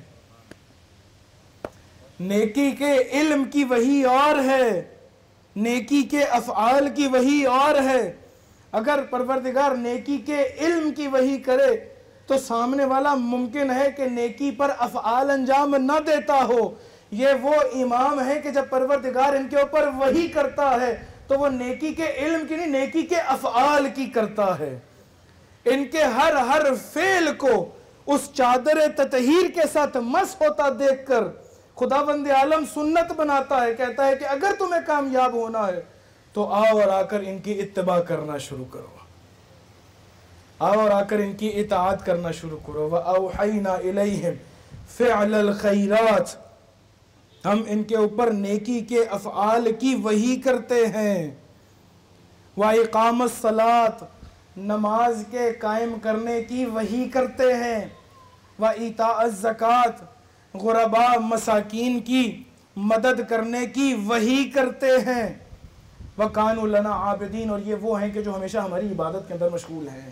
نیکی کے علم کی وحی اور ہے، نیکی کے افعال کی وحی اور ہے۔ اگر پروردگار نیکی کے علم کی وحی کرے تو سامنے والا ممکن ہے کہ نیکی پر افعال انجام نہ دیتا ہو۔ یہ وہ امام ہے کہ جب پروردگار ان کے اوپر وحی کرتا ہے تو وہ نیکی کے علم کی نہیں، نیکی کے افعال کی کرتا ہے۔ ان کے ہر ہر فعل کو اس چادر تطہیر کے ساتھ مس ہوتا دیکھ کر خداوند عالم سنت بناتا ہے، کہتا ہے کہ اگر تمہیں کامیاب ہونا ہے تو آؤ اور آ کر ان کی اتباع کرنا شروع کرو، آؤ اور آ کر ان کی اطاعت کرنا شروع کرو۔ وَأَوْحَيْنَا إِلَيْهِمْ فِعْلَ الْخَيْرَاتِ، ہم ان کے اوپر نیکی کے افعال کی وحی کرتے ہیں۔ وَإِقَامَ الصَّلَاةِ، نماز کے قائم کرنے کی وحی کرتے ہیں۔ وَإِيتَاءَ الزَّكَاةِ، غرباء مساکین کی مدد کرنے کی وہی کرتے ہیں۔ وَكَانُوا لَنَا عَابِدِينَ، اور یہ وہ ہیں کہ جو ہمیشہ ہماری عبادت کے اندر مشغول ہیں،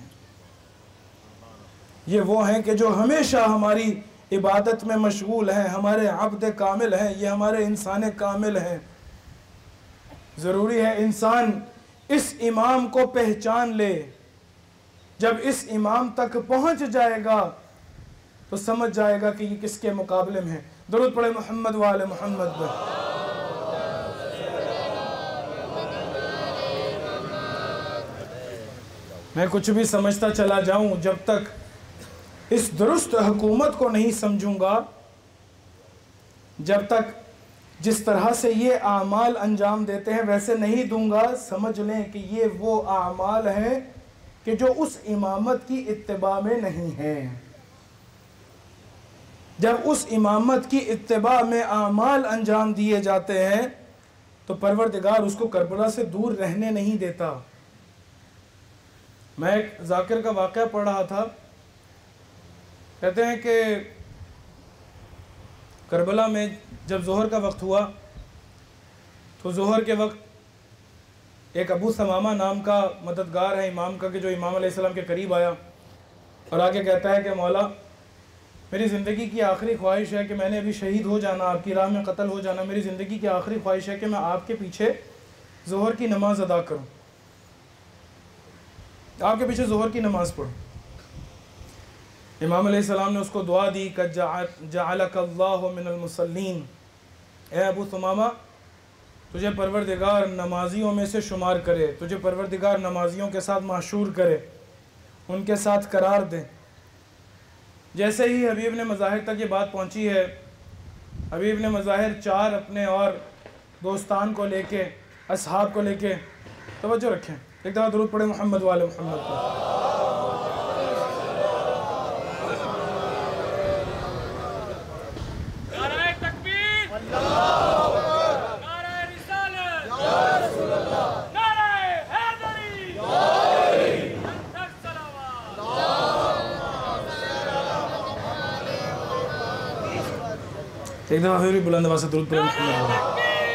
یہ وہ ہیں کہ جو ہمیشہ ہماری عبادت میں مشغول ہیں، ہمارے عبد کامل ہیں، یہ ہمارے انسان کامل ہیں۔ ضروری ہے انسان اس امام کو پہچان لے، جب اس امام تک پہنچ جائے گا تو سمجھ جائے گا کہ یہ کس کے مقابلے میں ہے۔ درود پڑھے محمد وآل محمد۔ میں کچھ بھی سمجھتا چلا جاؤں، جب تک اس درست حکومت کو نہیں سمجھوں گا، جب تک جس طرح سے یہ اعمال انجام دیتے ہیں ویسے نہیں دوں گا، سمجھ لیں کہ یہ وہ اعمال ہیں کہ جو اس امامت کی اتباع میں نہیں ہیں۔ جب اس امامت کی اتباع میں اعمال انجام دیے جاتے ہیں تو پروردگار اس کو کربلا سے دور رہنے نہیں دیتا۔ میں ایک ذاکر کا واقعہ پڑھ رہا تھا، کہتے ہیں کہ کربلا میں جب ظہر کا وقت ہوا تو ظہر کے وقت ایک ابو ثمامہ نام کا مددگار ہے امام کا، کہ جو امام علیہ السلام کے قریب آیا اور آگے کہتا ہے کہ مولا میری زندگی کی آخری خواہش ہے کہ میں نے ابھی شہید ہو جانا، آپ کی راہ میں قتل ہو جانا، میری زندگی کی آخری خواہش ہے کہ میں آپ کے پیچھے ظہر کی نماز ادا کروں، آپ کے پیچھے ظہر کی نماز پڑھوں۔ امام علیہ السلام نے اس کو دعا دی کہ جعلک اللہ من المصلین، اے ابو ثمامہ تجھے پروردگار نمازیوں میں سے شمار کرے، تجھے پروردگار نمازیوں کے ساتھ معشور کرے، ان کے ساتھ قرار دے۔ جیسے ہی حبیب نے مظاہر تک یہ بات پہنچی ہے، حبیب نے مظاہر چار اپنے اور دوستان کو لے کے، اصحاب کو لے کے، توجہ رکھیں ایک دفعہ درود پڑھیں محمد والے محمد پر۔ ایک دفعہ پھر بھی بلند آواز سے درود پڑھیں محمد والے۔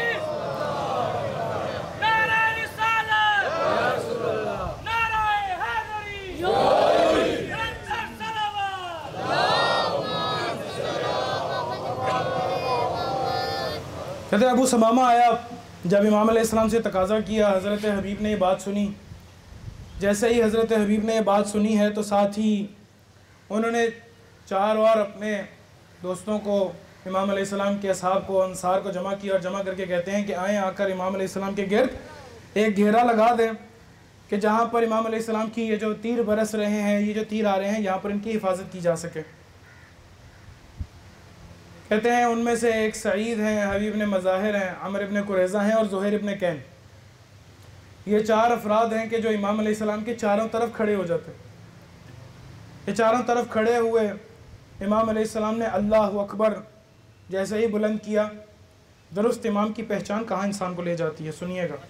کہتے ہیں ابو ثمامہ آیا، جب امام علیہ السلام سے تقاضا کیا، حضرت حبیب نے یہ بات سنی۔ جیسے ہی حضرت حبیب نے یہ بات سنی ہے تو ساتھ ہی انہوں نے چار اور اپنے دوستوں کو، امام علیہ السلام کے اصحاب کو، انصار کو جمع کیا اور جمع کر کے کہتے ہیں کہ آئیں آ کر امام علیہ السلام کے گرد ایک گھیرا لگا دیں کہ جہاں پر امام علیہ السلام کی یہ جو تیر برس رہے ہیں، یہ جو تیر آ رہے ہیں، یہاں پر ان کی حفاظت کی جا سکے۔ کہتے ہیں ان میں سے ایک سعید ہیں، حبیب ابن مظاہر ہیں، عمر ابن قریظہ ہیں اور زہیر ابن کین۔ یہ چار افراد ہیں کہ جو امام علیہ السلام کے چاروں طرف کھڑے ہو جاتے۔ یہ چاروں طرف کھڑے ہوئے امام علیہ السلام نے اللہ اکبر جیسے ہی بلند کیا۔ درست امام کی پہچان کہاں انسان کو لے جاتی ہے، سنیے گا۔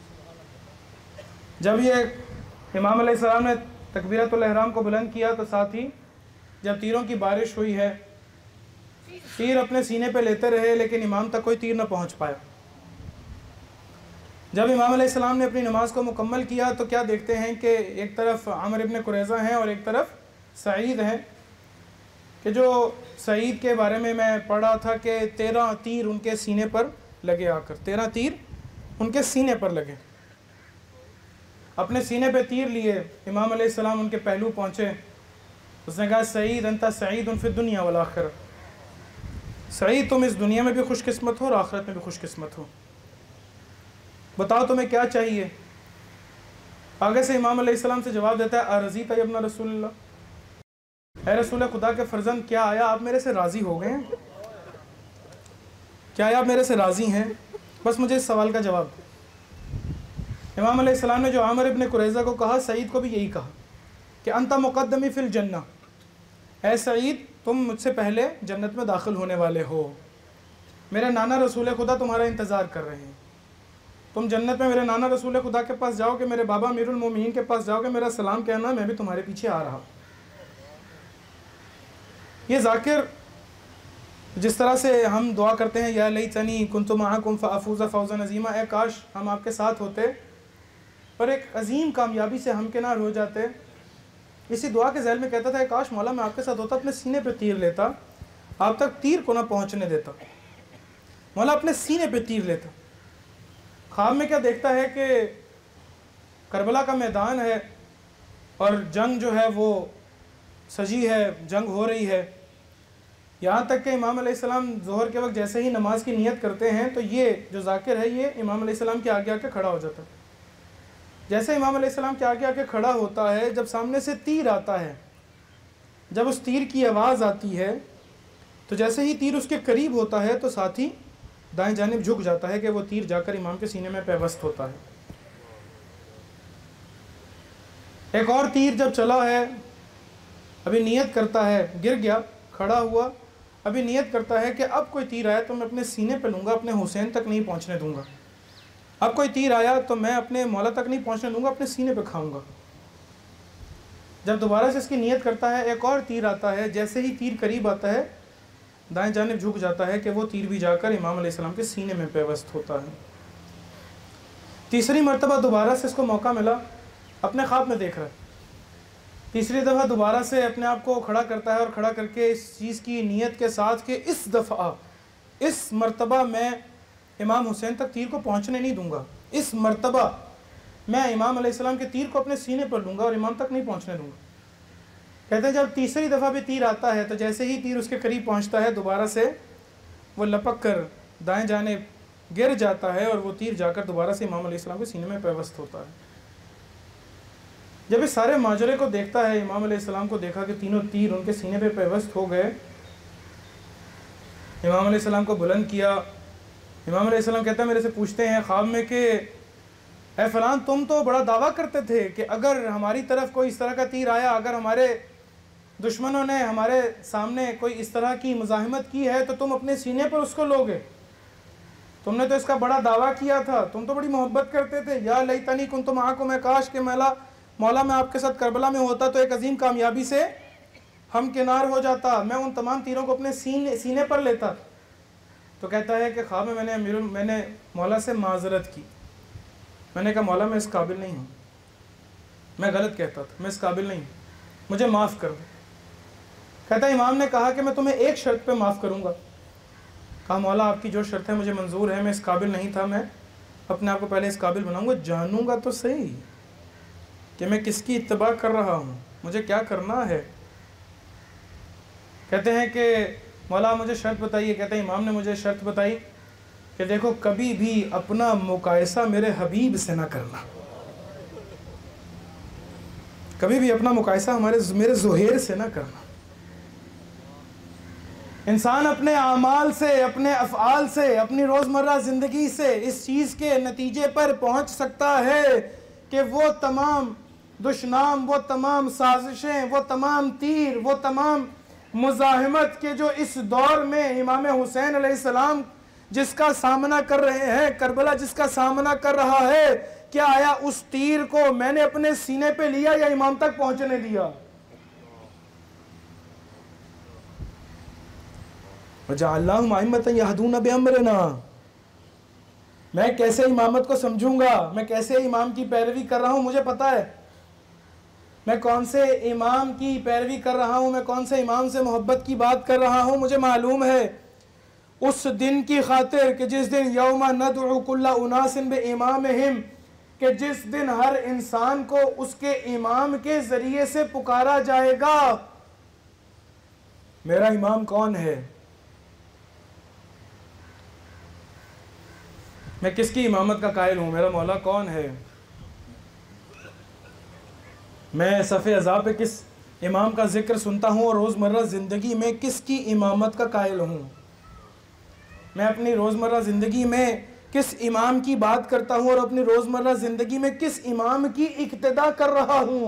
جب یہ امام علیہ السلام نے تکبیرۃ الاحرام کو بلند کیا تو ساتھ ہی جب تیروں کی بارش ہوئی ہے، تیر اپنے سینے پہ لیتے رہے لیکن امام تک کوئی تیر نہ پہنچ پایا۔ جب امام علیہ السلام نے اپنی نماز کو مکمل کیا تو کیا دیکھتے ہیں کہ ایک طرف عمر ابن قریظہ ہیں اور ایک طرف سعید ہیں، کہ جو سعید کے بارے میں میں پڑھ رہا تھا کہ تیرہ تیر ان کے سینے پر لگے، آ کر تیرہ تیر ان کے سینے پر لگے۔ اپنے سینے پہ تیر لیے، امام علیہ السلام ان کے پہلو پہنچے، اس نے کہا سعید انت سعید فی الدنیا والآخرہ، سعید تم اس دنیا میں بھی خوش قسمت ہو اور آخرت میں بھی خوش قسمت ہو، بتاؤ تمہیں کیا چاہیے۔ آگے سے امام علیہ السلام سے جواب دیتا ہے ارضیت یا ابن رسول اللہ، اے رسول خدا کے فرزند، کیا آیا آپ میرے سے راضی ہو گئے ہیں؟ کیا آیا آپ میرے سے راضی ہیں؟ بس مجھے اس سوال کا جواب دیں۔ امام علیہ السلام نے جو عامر ابن قریظہ کو کہا، سعید کو بھی یہی کہا کہ انت مقدمی فی الجنہ، اے سعید تم مجھ سے پہلے جنت میں داخل ہونے والے ہو، میرے نانا رسول خدا تمہارا انتظار کر رہے ہیں، تم جنت میں میرے نانا رسول خدا کے پاس جاؤ کہ میرے بابا امیر المومنین کے پاس جاؤ کہ میرا سلام کہنا، میں بھی تمہارے پیچھے آ رہا۔ یہ ذاکر جس طرح سے ہم دعا کرتے ہیں یا لیتنی کنت معکم فافوز فوزا عظیما، اے کاش ہم آپ کے ساتھ ہوتے اور ایک عظیم کامیابی سے ہمکنار ہو جاتے، اسی دعا کے ذیل میں کہتا تھا اے کاش مولا میں آپ کے ساتھ ہوتا، اپنے سینے پہ تیر لیتا، آپ تک تیر کو نہ پہنچنے دیتا، مولا اپنے سینے پہ تیر لیتا۔ خواب میں کیا دیکھتا ہے کہ کربلا کا میدان ہے اور جنگ جو ہے وہ سجی ہے، جنگ ہو رہی ہے، یہاں تک کہ امام علیہ السلام ظہر کے وقت جیسے ہی نماز کی نیت کرتے ہیں تو یہ جو ذاکر ہے یہ امام علیہ السلام کے آگے آ کے کھڑا ہو جاتا ہے۔ جیسے امام علیہ السلام کے آگے آ کے کھڑا ہوتا ہے، جب سامنے سے تیر آتا ہے، جب اس تیر کی آواز آتی ہے تو جیسے ہی تیر اس کے قریب ہوتا ہے تو ساتھ ہی دائیں جانب جھک جاتا ہے کہ وہ تیر جا کر امام کے سینے میں پیوست ہوتا ہے۔ ایک اور تیر جب چلا ہے، ابھی نیت کرتا ہے، گر گیا، کھڑا ہوا، ابھی نیت کرتا ہے کہ اب کوئی تیر آیا تو میں اپنے سینے پہ لوں گا، اپنے حسین تک نہیں پہنچنے دوں گا، اب کوئی تیر آیا تو میں اپنے مولا تک نہیں پہنچنے دوں گا، اپنے سینے پہ کھاؤں گا۔ جب دوبارہ سے اس کی نیت کرتا ہے، ایک اور تیر آتا ہے، جیسے ہی تیر قریب آتا ہے دائیں جانب جھک جاتا ہے کہ وہ تیر بھی جا کر امام علیہ السلام کے سینے میں پیوست ہوتا ہے۔ تیسری مرتبہ دوبارہ سے اس کو موقع ملا، اپنے خواب میں دیکھ رہا ہے، تیسری دفعہ دوبارہ سے اپنے آپ کو کھڑا کرتا ہے اور کھڑا کر کے اس چیز کی نیت کے ساتھ کہ اس دفعہ اس مرتبہ میں امام حسین تک تیر کو پہنچنے نہیں دوں گا، اس مرتبہ میں امام علیہ السلام کے تیر کو اپنے سینے پر لوں گا اور امام تک نہیں پہنچنے دوں گا۔ کہتے ہیں جب تیسری دفعہ بھی تیر آتا ہے تو جیسے ہی تیر اس کے قریب پہنچتا ہے دوبارہ سے وہ لپک کر دائیں جانب گر جاتا ہے اور وہ تیر جا کر دوبارہ سے امام علیہ السلام کے سینے میں پیوست ہوتا ہے۔ جب اس سارے ماجرے کو دیکھتا ہے، امام علیہ السلام کو دیکھا کہ تینوں تیر ان کے سینے پہ پیوست ہو گئے، امام علیہ السلام کو بلند کیا۔ امام علیہ السلام کہتا ہے، میرے سے پوچھتے ہیں خواب میں کہ اے فلان تم تو بڑا دعویٰ کرتے تھے کہ اگر ہماری طرف کوئی اس طرح کا تیر آیا، اگر ہمارے دشمنوں نے ہمارے سامنے کوئی اس طرح کی مزاحمت کی ہے تو تم اپنے سینے پر اس کو لوگے، تم نے تو اس کا بڑا دعویٰ کیا تھا، تم تو بڑی محبت کرتے تھے، یا لیتنی کنت معکم، میں کاش کہ مولا مولا میں آپ کے ساتھ کربلا میں ہوتا تو ایک عظیم کامیابی سے ہمکنار ہو جاتا، میں ان تمام تیروں کو اپنے سینے سینے پر لیتا۔ تو کہتا ہے کہ خواب میں میں نے امیر میں نے مولا سے معذرت کی، میں نے کہا مولا میں اس قابل نہیں ہوں، میں غلط کہتا تھا، میں اس قابل نہیں ہوں، مجھے معاف کر دو۔ کہتا ہے امام نے کہا کہ میں تمہیں ایک شرط پہ معاف کروں گا۔ کہا مولا آپ کی جو شرط ہے مجھے منظور ہے، میں اس قابل نہیں تھا، میں اپنے آپ کو پہلے اس قابل بناؤں گا، جانوں گا تو صحیح کہ میں کس کی اتباع کر رہا ہوں، مجھے کیا کرنا ہے۔ کہتے ہیں کہ مولا مجھے شرط بتائیے۔ کہتے ہیں امام نے مجھے شرط بتائی کہ دیکھو کبھی بھی اپنا مقایسہ میرے حبیب سے نہ کرنا، کبھی بھی اپنا مقایسہ ہمارے میرے زہیر سے نہ کرنا۔ انسان اپنے اعمال سے، اپنے افعال سے، اپنی روزمرہ زندگی سے اس چیز کے نتیجے پر پہنچ سکتا ہے کہ وہ تمام دشنام، وہ تمام سازشیں، وہ تمام تیر، وہ تمام مزاحمت کے جو اس دور میں امام حسین علیہ السلام جس کا سامنا کر رہے ہیں، کربلا جس کا سامنا کر رہا ہے، کیا آیا اس تیر کو میں نے اپنے سینے پہ لیا یا امام تک پہنچنے دیا؟ وَجَعَلْنَاهُمْ أَئِمَّةً يَهْدُونَ بِأَمْرِنَا، میں کیسے امامت کو سمجھوں گا، میں کیسے امام کی پیروی کر رہا ہوں، مجھے پتا ہے میں کون سے امام کی پیروی کر رہا ہوں، میں کون سے امام سے محبت کی بات کر رہا ہوں، مجھے معلوم ہے اس دن کی خاطر کہ جس دن یوم ندعو کل اناس بامامہم، کہ جس دن ہر انسان کو اس کے امام کے ذریعے سے پکارا جائے گا۔ میرا امام کون ہے؟ میں کس کی امامت کا قائل ہوں؟ میرا مولا کون ہے؟ میں صف عزا پہ کس امام کا ذکر سنتا ہوں اور روزمرہ زندگی میں کس کی امامت کا قائل ہوں؟ میں اپنی روزمرہ زندگی میں کس امام کی بات کرتا ہوں اور اپنی روزمرہ زندگی میں کس امام کی اقتدا کر رہا ہوں؟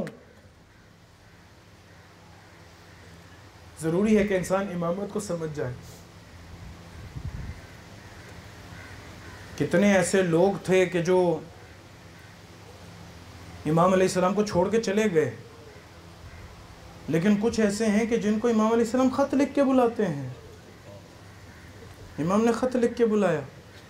ضروری ہے کہ انسان امامت کو سمجھ جائے۔ کتنے ایسے لوگ تھے کہ جو امام علیہ السلام کو چھوڑ کے چلے گئے، لیکن کچھ ایسے ہیں کہ جن کو امام علیہ السلام خط لکھ کے بلاتے ہیں، امام نے خط لکھ کے بلایا۔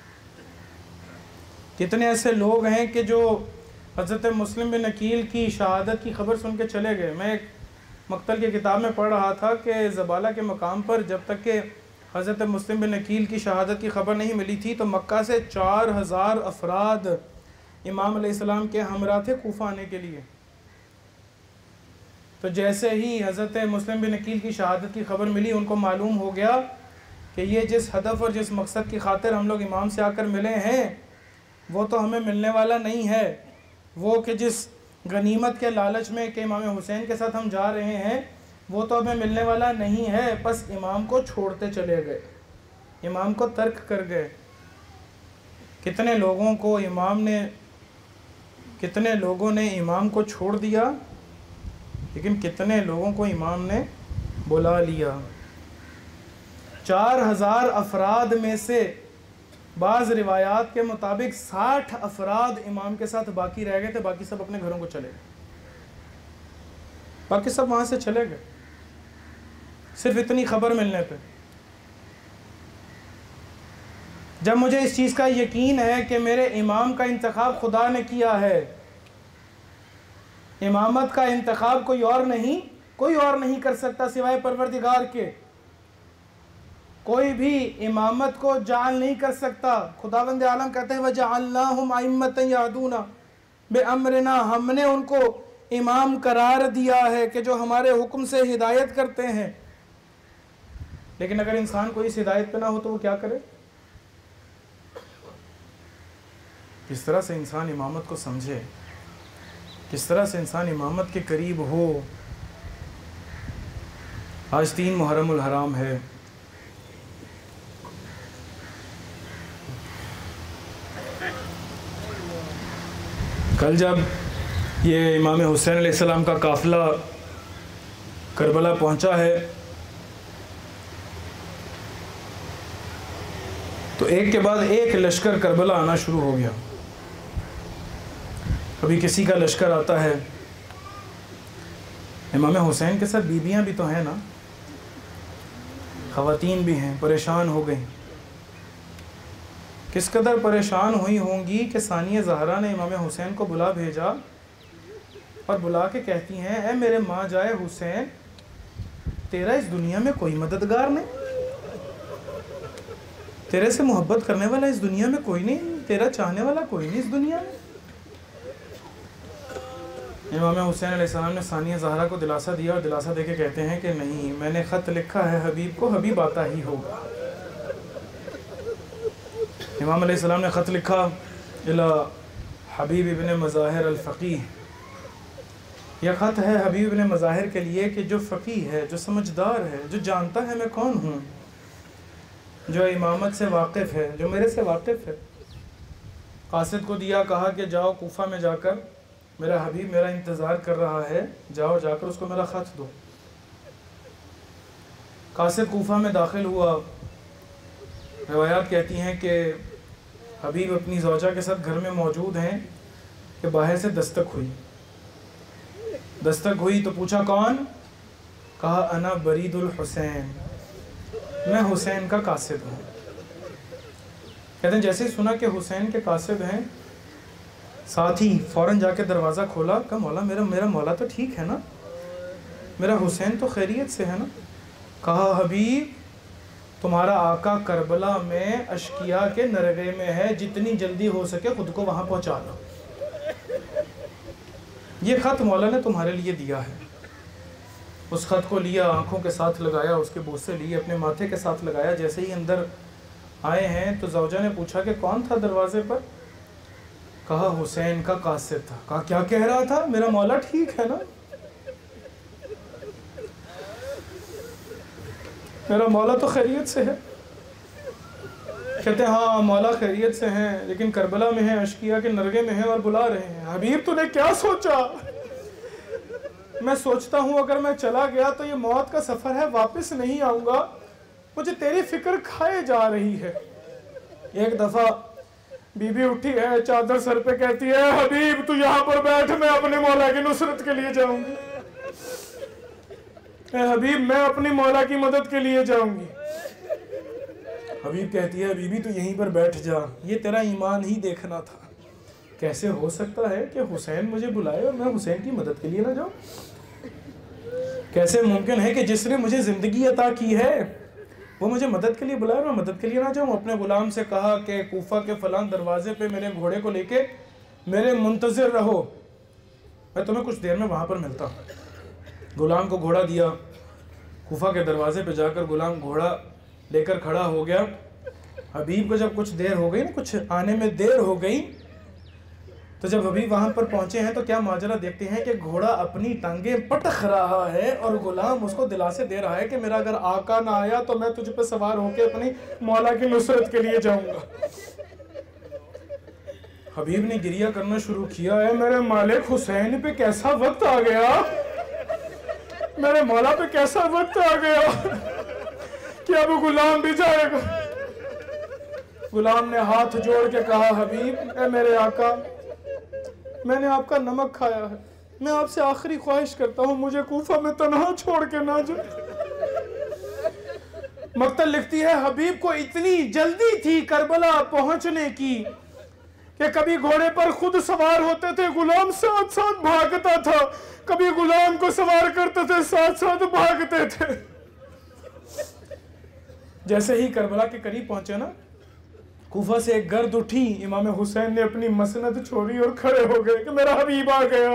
کتنے ایسے لوگ ہیں کہ جو حضرت مسلم بن عقیل کی شہادت کی خبر سن کے چلے گئے۔ میں ایک مقتل کی کتاب میں پڑھ رہا تھا کہ زبالہ کے مقام پر جب تک کہ حضرت مسلم بن عقیل کی شہادت کی خبر نہیں ملی تھی تو مکہ سے چار ہزار افراد امام علیہ السلام کے ہمراہ تھے کوفہ آنے کے لیے۔ تو جیسے ہی حضرت مسلم بن عقیل کی شہادت کی خبر ملی، ان کو معلوم ہو گیا کہ یہ جس ہدف اور جس مقصد کی خاطر ہم لوگ امام سے آ کر ملے ہیں وہ تو ہمیں ملنے والا نہیں ہے۔ وہ کہ جس غنیمت کے لالچ میں کہ امام حسین کے ساتھ ہم جا رہے ہیں وہ تو ہمیں ملنے والا نہیں ہے۔ بس امام کو چھوڑتے چلے گئے، امام کو ترک کر گئے۔ کتنے لوگوں کو امام نے کتنے لوگوں نے امام کو چھوڑ دیا، لیکن کتنے لوگوں کو امام نے بلا لیا۔ چار ہزار افراد میں سے بعض روایات کے مطابق ساٹھ افراد امام کے ساتھ باقی رہ گئے تھے، باقی سب اپنے گھروں کو چلے گئے، باقی سب وہاں سے چلے گئے صرف اتنی خبر ملنے پہ۔ جب مجھے اس چیز کا یقین ہے کہ میرے امام کا انتخاب خدا نے کیا ہے، امامت کا انتخاب کوئی اور نہیں کوئی اور نہیں کر سکتا سوائے پروردگار کے، کوئی بھی امامت کو جعل نہیں کر سکتا۔ خداوند عالم کہتے ہیں وَجَعَلْنَاهُمْ أَئِمَّةً يَهْدُونَ بِأَمْرِنَا، ہم نے ان کو امام قرار دیا ہے کہ جو ہمارے حکم سے ہدایت کرتے ہیں۔ لیکن اگر انسان کوئی اس ہدایت پہ نہ ہو تو وہ کیا کرے؟ کس طرح سے انسان امامت کو سمجھے، کس طرح سے انسان امامت کے قریب ہو۔ آج تین محرم الحرام ہے، کل جب یہ امام حسین علیہ السلام کا قافلہ کربلا پہنچا ہے تو ایک کے بعد ایک لشکر کربلا آنا شروع ہو گیا۔ کبھی کسی کا لشکر آتا ہے، امام حسین کے ساتھ بیویاں بھی تو ہیں نا، خواتین بھی ہیں، پریشان ہو گئیں۔ کس قدر پریشان ہوئی ہوں گی کہ ثانیہ زہرا نے امام حسین کو بلا بھیجا اور بلا کے کہتی ہیں اے میرے ماں جائے حسین، تیرا اس دنیا میں کوئی مددگار نہیں، تیرے سے محبت کرنے والا اس دنیا میں کوئی نہیں، تیرا چاہنے والا کوئی نہیں اس دنیا میں۔ امام حسین علیہ السلام نے ثانیہ زہرا کو دلاسا دیا اور دلاسا دے کے کہتے ہیں کہ نہیں، میں نے خط لکھا ہے حبیب کو، حبیب آتا ہی ہوگا۔ امام علیہ السلام نے خط لکھا الی حبیب ابن مظاہر الفقیہ، یہ خط ہے حبیب ابن مظاہر کے لیے کہ جو فقیہ ہے، جو سمجھدار ہے، جو جانتا ہے میں کون ہوں، جو امامت سے واقف ہے، جو میرے سے واقف ہے۔ قاصد کو دیا، کہا کہ جاؤ کوفہ میں جا کر، میرا حبیب میرا انتظار کر رہا ہے، جاؤ جا کر اس کو میرا خط دو۔ قاصد کوفہ میں داخل ہوا۔ روایات کہتی ہیں کہ حبیب اپنی زوجہ کے ساتھ گھر میں موجود ہیں کہ باہر سے دستک ہوئی دستک ہوئی تو پوچھا کون؟ کہا انا برید الحسین، میں حسین کا قاصد ہوں۔ کہتے ہیں جیسے ہی سنا کہ حسین کے قاصد ہیں، ساتھ ہی فوراً جا کے دروازہ کھولا، کہا مولا میرا میرا مولا تو ٹھیک ہے نا، میرا حسین تو خیریت سے ہے نا؟ کہا حبیب تمہارا آقا کربلا میں اشکیا کے نرغے میں ہے، جتنی جلدی ہو سکے خود کو وہاں پہنچا لو، یہ خط مولا نے تمہارے لیے دیا ہے۔ اس خط کو لیا، آنکھوں کے ساتھ لگایا، اس کے بوسے لیے، اپنے ماتھے کے ساتھ لگایا۔ جیسے ہی اندر آئے ہیں تو زوجہ نے پوچھا کہ کون تھا دروازے پر؟ کہا حسین کا قاصد تھا۔ کہا کیا کہہ رہا تھا؟ میرا مولا ٹھیک ہے نا، میرا مولا تو خیریت سے ہے۔ کہتے ہیں ہاں مولا خیریت سے ہیں، لیکن کربلا میں ہیں، اشکیا کے نرغے میں ہیں اور بلا رہے ہیں۔ حبیب تو نے کیا سوچا؟ میں سوچتا ہوں اگر میں چلا گیا تو یہ موت کا سفر ہے، واپس نہیں آؤں گا، مجھے تیری فکر کھائے جا رہی ہے۔ ایک دفعہ بی بی اٹھی ہے، چادر سر پہ، کہتی ہے حبیب تو یہاں پر بیٹھ، میں اپنے مولا کی نصرت کے لیے جاؤں گی، اے حبیب میں اپنی مولا کی مدد کے لیے جاؤں گی۔ حبیب کہتی ہے بی بی تو یہیں پر بیٹھ جا، یہ تیرا ایمان ہی دیکھنا تھا۔ کیسے ہو سکتا ہے کہ حسین مجھے بلائے اور میں حسین کی مدد کے لیے نہ جاؤں؟ کیسے ممکن ہے کہ جس نے مجھے زندگی عطا کی ہے وہ مجھے مدد کے لیے بلائے اور میں مدد کے لیے نہ جاؤں؟ اپنے غلام سے کہا کہ کوفہ کے فلاں دروازے پہ میرے گھوڑے کو لے کے میرے منتظر رہو، میں تمہیں کچھ دیر میں وہاں پر ملتا ہوں۔ غلام کو گھوڑا دیا، کوفہ کے دروازے پہ جا کر غلام گھوڑا لے کر کھڑا ہو گیا۔ حبیب کو جب کچھ دیر ہو گئی نا کچھ آنے میں دیر ہو گئی تو جب حبیب وہاں پر پہنچے ہیں تو کیا ماجرا دیکھتے ہیں کہ گھوڑا اپنی ٹانگیں پٹخ رہا ہے اور غلام اس کو دلاسے دے رہا ہے کہ میرا اگر آقا نہ آیا تو میں تجھ پہ سوار ہو کے اپنی مولا کی نصرت کے لیے جاؤں گا۔ حبیب نے گریہ کرنا شروع کیا ہے میرے مالک حسین پہ کیسا وقت آ گیا، میرے مولا پہ کیسا وقت آ گیا کہ اب غلام بھی جائے گا۔ غلام نے ہاتھ جوڑ کے کہا حبیب اے میرے آقا، میں نے آپ کا نمک کھایا ہے، میں آپ سے آخری خواہش کرتا ہوں مجھے کوفہ میں تنہا چھوڑ کے نہ جائے۔ مقتل لکھتی ہے حبیب کو اتنی جلدی تھی کربلا پہنچنے کی کہ کبھی گھوڑے پر خود سوار ہوتے تھے، غلام ساتھ ساتھ بھاگتا تھا، کبھی غلام کو سوار کرتے تھے ساتھ ساتھ بھاگتے تھے۔ جیسے ہی کربلا کے قریب پہنچے نا کوفہ سے ایک گرد اٹھی، امام حسین نے اپنی مسند چھوڑی اور کھڑے ہو گئے کہ میرا حبیب آ گیا۔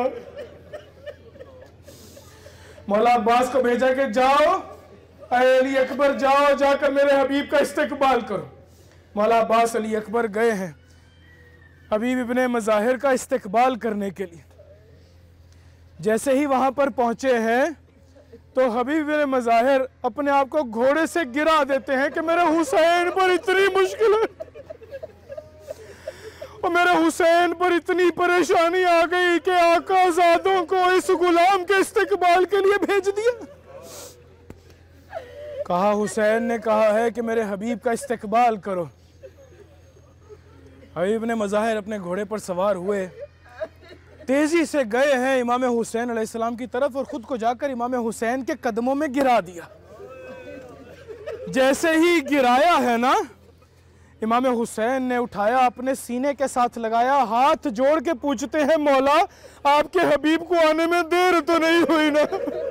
مولا عباس کو بھیجا کہ جاؤ اے علی اکبر، جاؤ جا کر میرے حبیب کا استقبال کرو۔ مولا عباس علی اکبر گئے ہیں حبیب ابن مظاہر کا استقبال کرنے کے لیے۔ جیسے ہی وہاں پر پہنچے ہیں تو حبیب ابن مظاہر اپنے آپ کو گھوڑے سے گرا دیتے ہیں کہ میرے حسین پر اتنی مشکل ہے اور میرے حسین پر اتنی پریشانی آ گئی کہ آقا زادوں کو اس غلام کے استقبال کے لیے بھیج دیا۔ کہا حسین نے کہا ہے کہ میرے حبیب کا استقبال کرو۔ حبیب نے مظاہر اپنے گھوڑے پر سوار ہوئے، تیزی سے گئے ہیں امام حسین علیہ السلام کی طرف اور خود کو جا کر امام حسین کے قدموں میں گرا دیا۔ جیسے ہی گرایا ہے نا امام حسین نے اٹھایا، اپنے سینے کے ساتھ لگایا، ہاتھ جوڑ کے پوچھتے ہیں مولا آپ کے حبیب کو آنے میں دیر تو نہیں ہوئی نا؟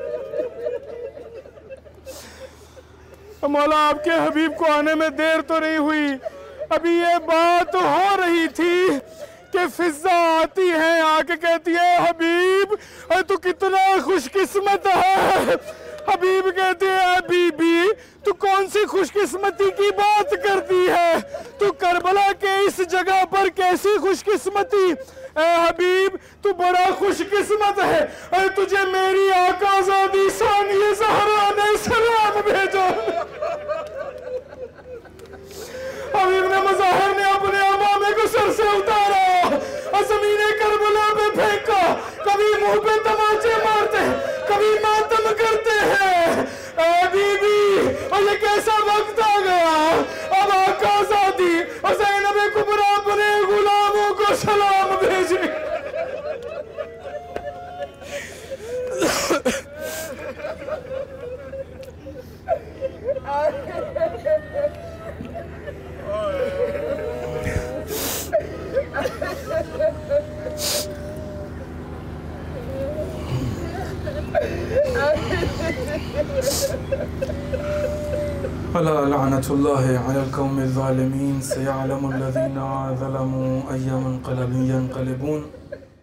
مولا آپ کے حبیب کو آنے میں دیر تو نہیں ہوئی؟ ابھی یہ بات ہو رہی تھی کہ فضا آتی ہے آ کے کہتی ہے حبیب اے تو کتنا خوش قسمت ہے۔ حبیب کہتے ہیں بی بی تو کون سی خوش قسمتی کی بات کرتی ہے، تو کربلا کے اس جگہ پر کیسی خوش قسمتی؟ اے حبیب تو بڑا خوش قسمت ہے، اے تجھے میری آقا زادی ثانیہ زہرا نے سلام بھیجا۔ حبیب نے مظاہر نے اپنے امامے کو سر سے اتارا اور زمین کربلا پہ پھینکا، کبھی منہ پہ تماچے مارتے کبھی ماتم کرتے ہیں۔ اے بی بی اور یہ کیسا وقت آ گیا، اب آقا زادی اور زینب کبریٰ اپنے غلاموں کو سلام بھیجے۔ الا لعنت اللہ علی القوم الظالمین سیعلم الذین ظلموا ای منقلب ینقلبون۔